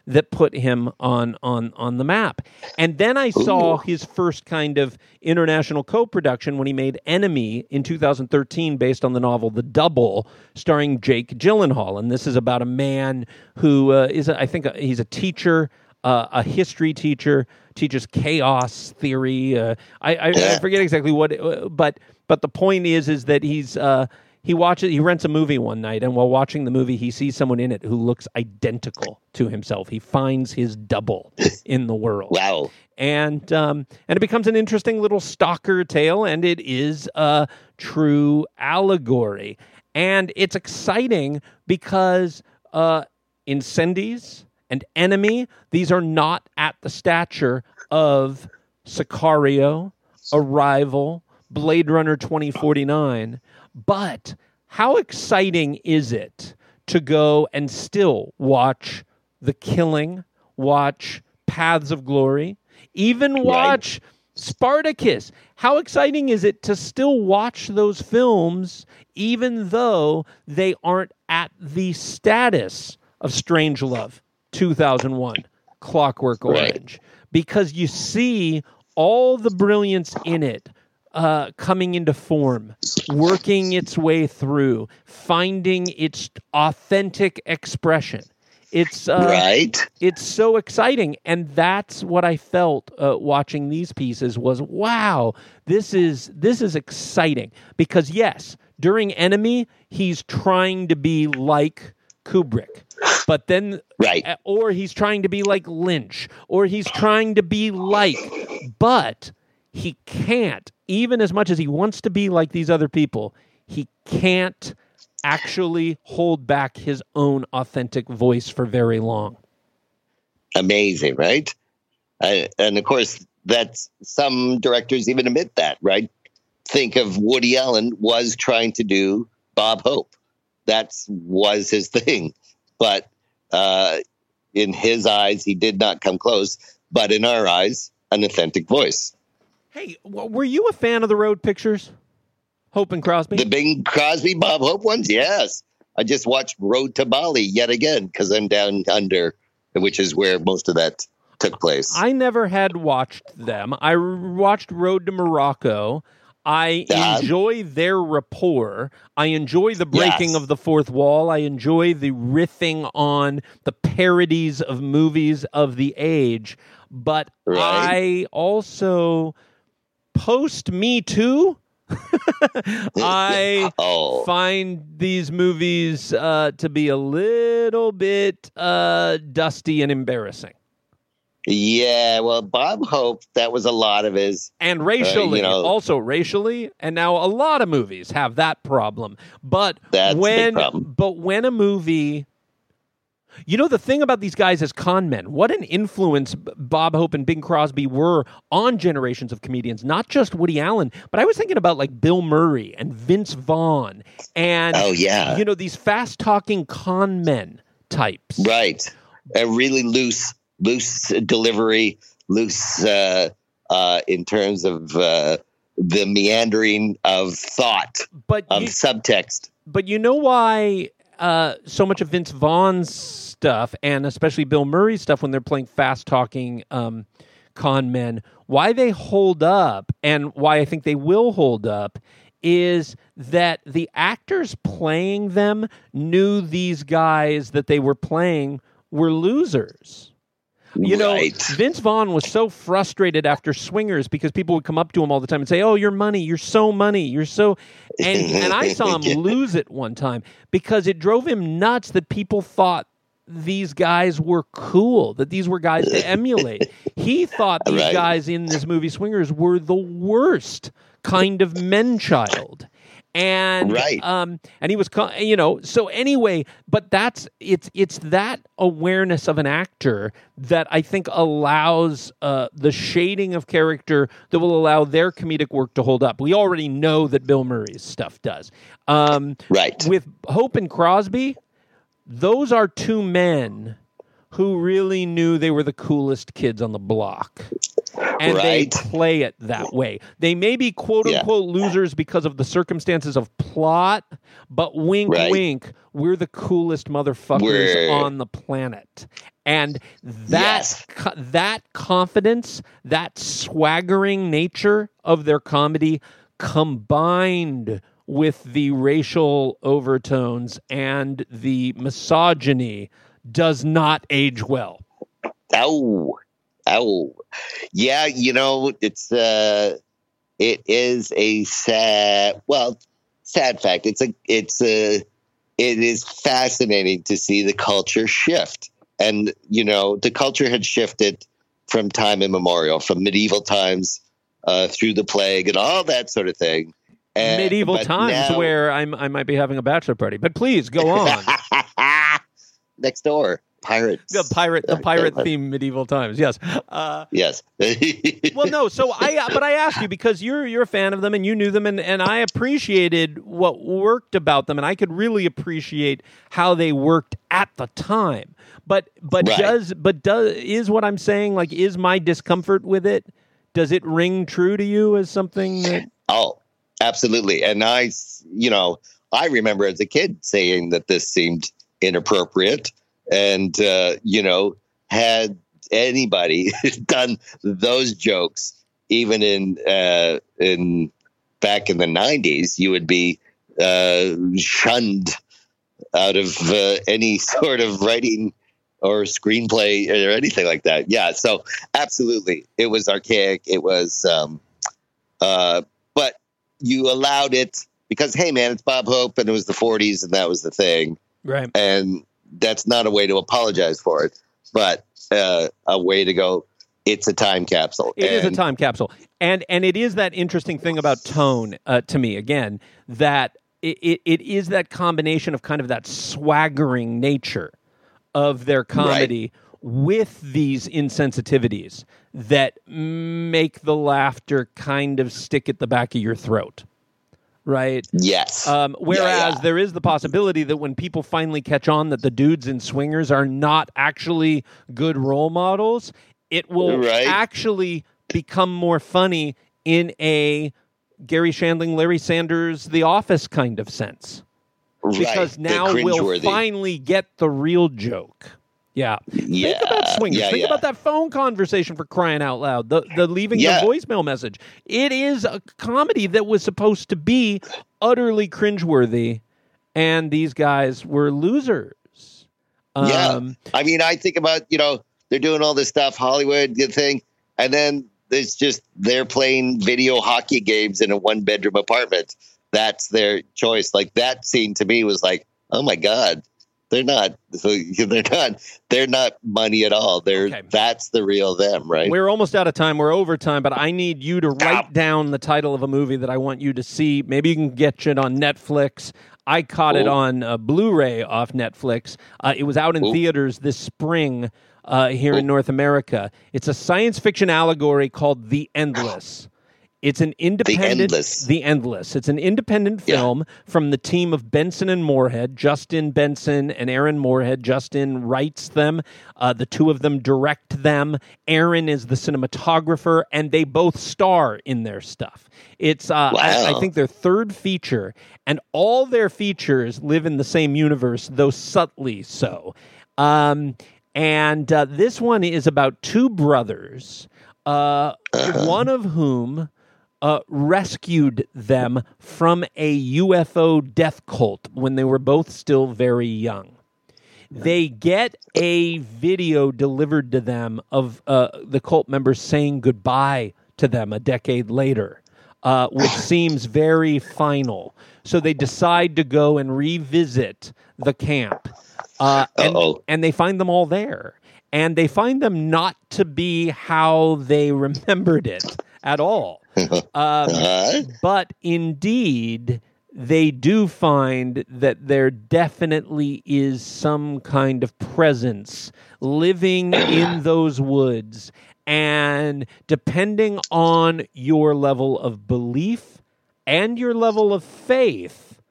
that put him on on on the map. And then I saw Ooh. his first kind of international co-production when he made Enemy in two thousand thirteen, based on the novel The Double, starring Jake Gyllenhaal. And this is about a man who uh, is, a, I think, a, he's a teacher, uh, a history teacher, teaches chaos theory. Uh, I, I, I forget exactly what, it, but but the point is, is that he's. Uh, He watches. He rents a movie one night, and while watching the movie, he sees someone in it who looks identical to himself. He finds his double in the world. Wow! And um, and it becomes an interesting little stalker tale, and it is a true allegory, and it's exciting because uh, Incendies and Enemy, these are not at the stature of Sicario, Arrival, Blade Runner twenty forty-nine. But how exciting is it to go and still watch The Killing, watch Paths of Glory, even watch right. Spartacus? How exciting is it to still watch those films even though they aren't at the status of Strangelove, two thousand one, Clockwork Orange? Right. Because you see all the brilliance in it Uh, coming into form, working its way through, finding its authentic expression. It's uh, right. It's so exciting, and that's what I felt uh, watching these pieces. Was wow, this is this is exciting because yes, during Enemy, he's trying to be like Kubrick, but then right, or he's trying to be like Lynch, or he's trying to be like, but he can't. Even as much as he wants to be like these other people, he can't actually hold back his own authentic voice for very long. Amazing, right? Uh, and of course, that's some directors even admit that, right? Think of Woody Allen was trying to do Bob Hope. That was his thing. But uh, in his eyes, he did not come close. But in our eyes, an authentic voice. Hey, were you a fan of the Road pictures? Hope and Crosby? The Bing Crosby, Bob Hope ones? Yes. I just watched Road to Bali yet again because I'm down under, which is where most of that took place. I never had watched them. I watched Road to Morocco. I uh, enjoy their rapport. I enjoy the breaking yes. of the fourth wall. I enjoy the riffing on the parodies of movies of the age. But right. I also... Post Me Too, I oh. find these movies uh, to be a little bit uh, dusty and embarrassing. Yeah, well, Bob Hope, that was a lot of his... And racially, uh, you know, also racially, and now a lot of movies have that problem. But that's when, the problem. But when a movie... You know, the thing about these guys as con men, what an influence Bob Hope and Bing Crosby were on generations of comedians, not just Woody Allen, but I was thinking about like Bill Murray and Vince Vaughn and, oh, yeah. you know, these fast-talking con men types. Right. A really loose, loose delivery, loose uh, uh, in terms of uh, the meandering of thought, but of you, subtext. But you know why... Uh, so much of Vince Vaughn's stuff, and especially Bill Murray's stuff when they're playing fast-talking um, con men, why they hold up, and why I think they will hold up, is that the actors playing them knew these guys that they were playing were losers. You know, right. Vince Vaughn was so frustrated after Swingers because people would come up to him all the time and say, oh, you're money, you're so money, you're so... And, and I saw him lose it one time because it drove him nuts that people thought these guys were cool, that these were guys to emulate. He thought these right. guys in this movie Swingers were the worst kind of men-child. And right. um, and he was, you know, so anyway, but that's it's it's that awareness of an actor that I think allows uh, the shading of character that will allow their comedic work to hold up. We already know that Bill Murray's stuff does. Um, right. With Hope and Crosby, those are two men who really knew they were the coolest kids on the block. And right. they play it that way. They may be quote-unquote yeah. losers because of the circumstances of plot, but wink, right. wink, we're the coolest motherfuckers we're... on the planet. And that Yes. co- that confidence, that swaggering nature of their comedy, combined with the racial overtones and the misogyny, does not age well. Ow. Ow. Yeah, you know, it's uh it is a sad well, sad fact. It's a it's a it is fascinating to see the culture shift. And, you know, the culture had shifted from time immemorial, from medieval times uh, through the plague and all that sort of thing. And, Medieval but times now- where I'm, I might be having a bachelor party. But please, go on. Next door, pirates. the pirate the Uh, pirate uh, theme medieval times, yes. Uh, Yes. well, no, so I but I asked you because you're you're a fan of them and you knew them, and, and I appreciated what worked about them, and I could really appreciate how they worked at the time. But but Right. does but does is what I'm saying, like, is my discomfort with it, does it ring true to you as something that Oh, absolutely. And I, you know, I remember as a kid saying that this seemed inappropriate. And, uh, you know, had anybody done those jokes, even in, uh, in back in the nineties, you would be uh, shunned out of uh, any sort of writing or screenplay or anything like that. Yeah. So absolutely. It was archaic. It was, um, uh, but you allowed it because, hey, man, it's Bob Hope and it was the forties and that was the thing. right? And that's not a way to apologize for it, but uh, a way to go, it's a time capsule. It is a And- time capsule, and and it is that interesting thing about tone uh, to me again, that it, it, it is that combination of kind of that swaggering nature of their comedy with these insensitivities that make the laughter kind of stick at the back of your throat, right? Yes. Um, whereas yeah. there is the possibility that when people finally catch on that the dudes in Swingers are not actually good role models, it will Right. actually become more funny in a Gary Shandling, Larry Sanders, The Office kind of sense. Because right. now The we'll cringeworthy. finally get the real joke. Yeah. Yeah. Think about Swingers. Yeah, Think yeah. about that phone conversation, for crying out loud. The the leaving Yeah. the voicemail message. It is a comedy that was supposed to be utterly cringeworthy, and these guys were losers. Yeah. Um, I mean, I think about, you know, they're doing all this stuff, Hollywood, good thing. And then there's just, they're playing video hockey games in a one bedroom apartment. That's their choice. Like that scene to me was like, oh my God, they're not, they're not, they're not money at all. They're, Okay. that's the real them, right? We're almost out of time. We're over time, but I need you to write Ow. down the title of a movie that I want you to see. Maybe you can get it on Netflix. I caught it Ooh. on uh, Blu-ray off Netflix. Uh, it was out in Ooh. theaters this spring uh, here in Ooh. North America. It's a science fiction allegory called The Endless. It's an independent, Endless. The Endless. It's an independent Yeah. film from the team of Benson and Moorhead. Justin Benson and Aaron Moorhead. Justin writes them. Uh, the two of them direct them. Aaron is the cinematographer, and they both star in their stuff. It's, uh, I, I Wow. think, their third feature, and all their features live in the same universe, though subtly so. Um, and uh, this one is about two brothers, uh, one of whom uh, rescued them from a U F O death cult when they were both still very young. They get a video delivered to them of uh, the cult members saying goodbye to them a decade later, uh, which seems very final. So they decide to go and revisit the camp. Uh, and, Uh-oh. and they find them all there. And they find them not to be how they remembered it at all. Um, Uh, but indeed, they do find that there definitely is some kind of presence living in those woods. And depending on your level of belief and your level of faith,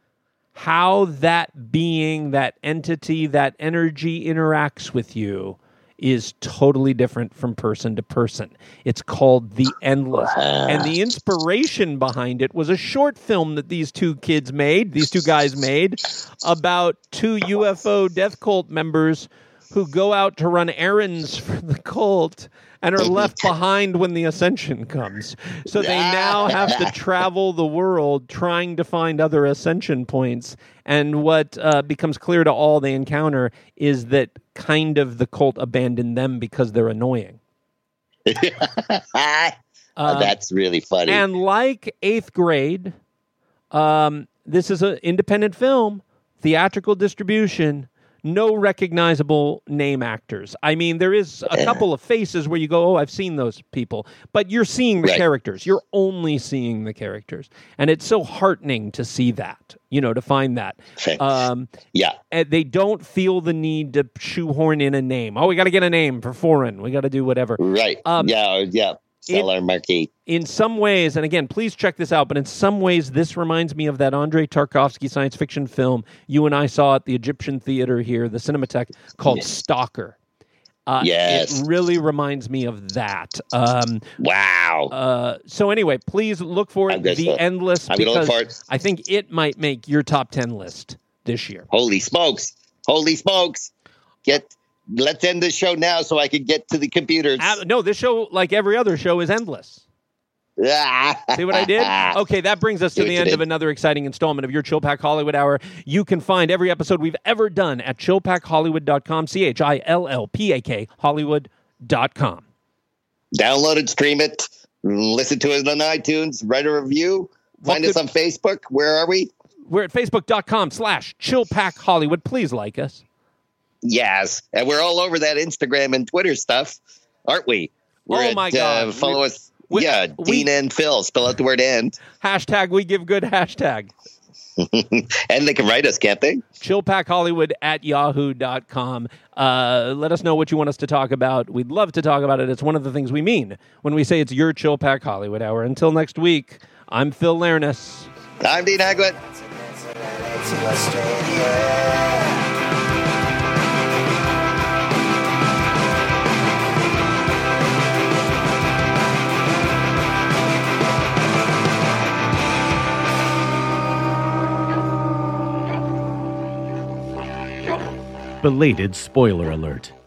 how that being, that entity, that energy interacts with you is totally different from person to person. It's called The Endless. And the inspiration behind it was a short film that these two kids made, these two guys made, about two U F O death cult members who go out to run errands for the cult and are left behind when the ascension comes. So they now have to travel the world trying to find other ascension points. And what uh, becomes clear to all they encounter is that kind of the cult abandoned them because they're annoying. um, That's really funny. And like Eighth Grade, um, this is an independent film, theatrical distribution, no recognizable name actors. I mean, there is a couple of faces where you go, oh, I've seen those people. But you're seeing the right. characters. You're only seeing the characters. And it's so heartening to see that, you know, to find that. Um, yeah. And they don't feel the need to shoehorn in a name. Oh, we got to get a name for foreign. We got to do whatever. Right. Um, yeah, yeah. Sell our marquee. In some ways, and again, please check this out, but in some ways, this reminds me of that Andrei Tarkovsky science fiction film you and I saw at the Egyptian Theater here, the Cinematheque, called yes. Stalker. Uh, yes. It really reminds me of that. Um, wow. Uh, so anyway, please look for it, The look. Endless, I'm because look for it. I think it might make your top ten list this year. Holy smokes. Holy smokes. Get... Let's end this show now so I can get to the computers. Uh, no, this show, like every other show, is endless. See what I did? Okay, that brings us to the end of another exciting installment of your Chill Pack Hollywood Hour. You can find every episode we've ever done at chill pack hollywood dot com, C H I L L P A K, Hollywood dot com. Download it, stream it, listen to it on iTunes, write a review, find us on Facebook. Where are we? We're at facebook dot com slash chill pack hollywood. Please like us. Yes, and we're all over that Instagram and Twitter stuff, aren't we? We're oh, my at, God. Uh, follow we, us. We, yeah, we, Dean and Phil. Spell out the word and. Hashtag we give good hashtag. And they can write us, can't they? chillpackhollywood at yahoo dot com. Uh, let us know what you want us to talk about. We'd love to talk about it. It's one of the things we mean when we say it's your Chill Pack Hollywood Hour. Until next week, I'm Phil Lernis. I'm Dean Haglund. Belated spoiler alert.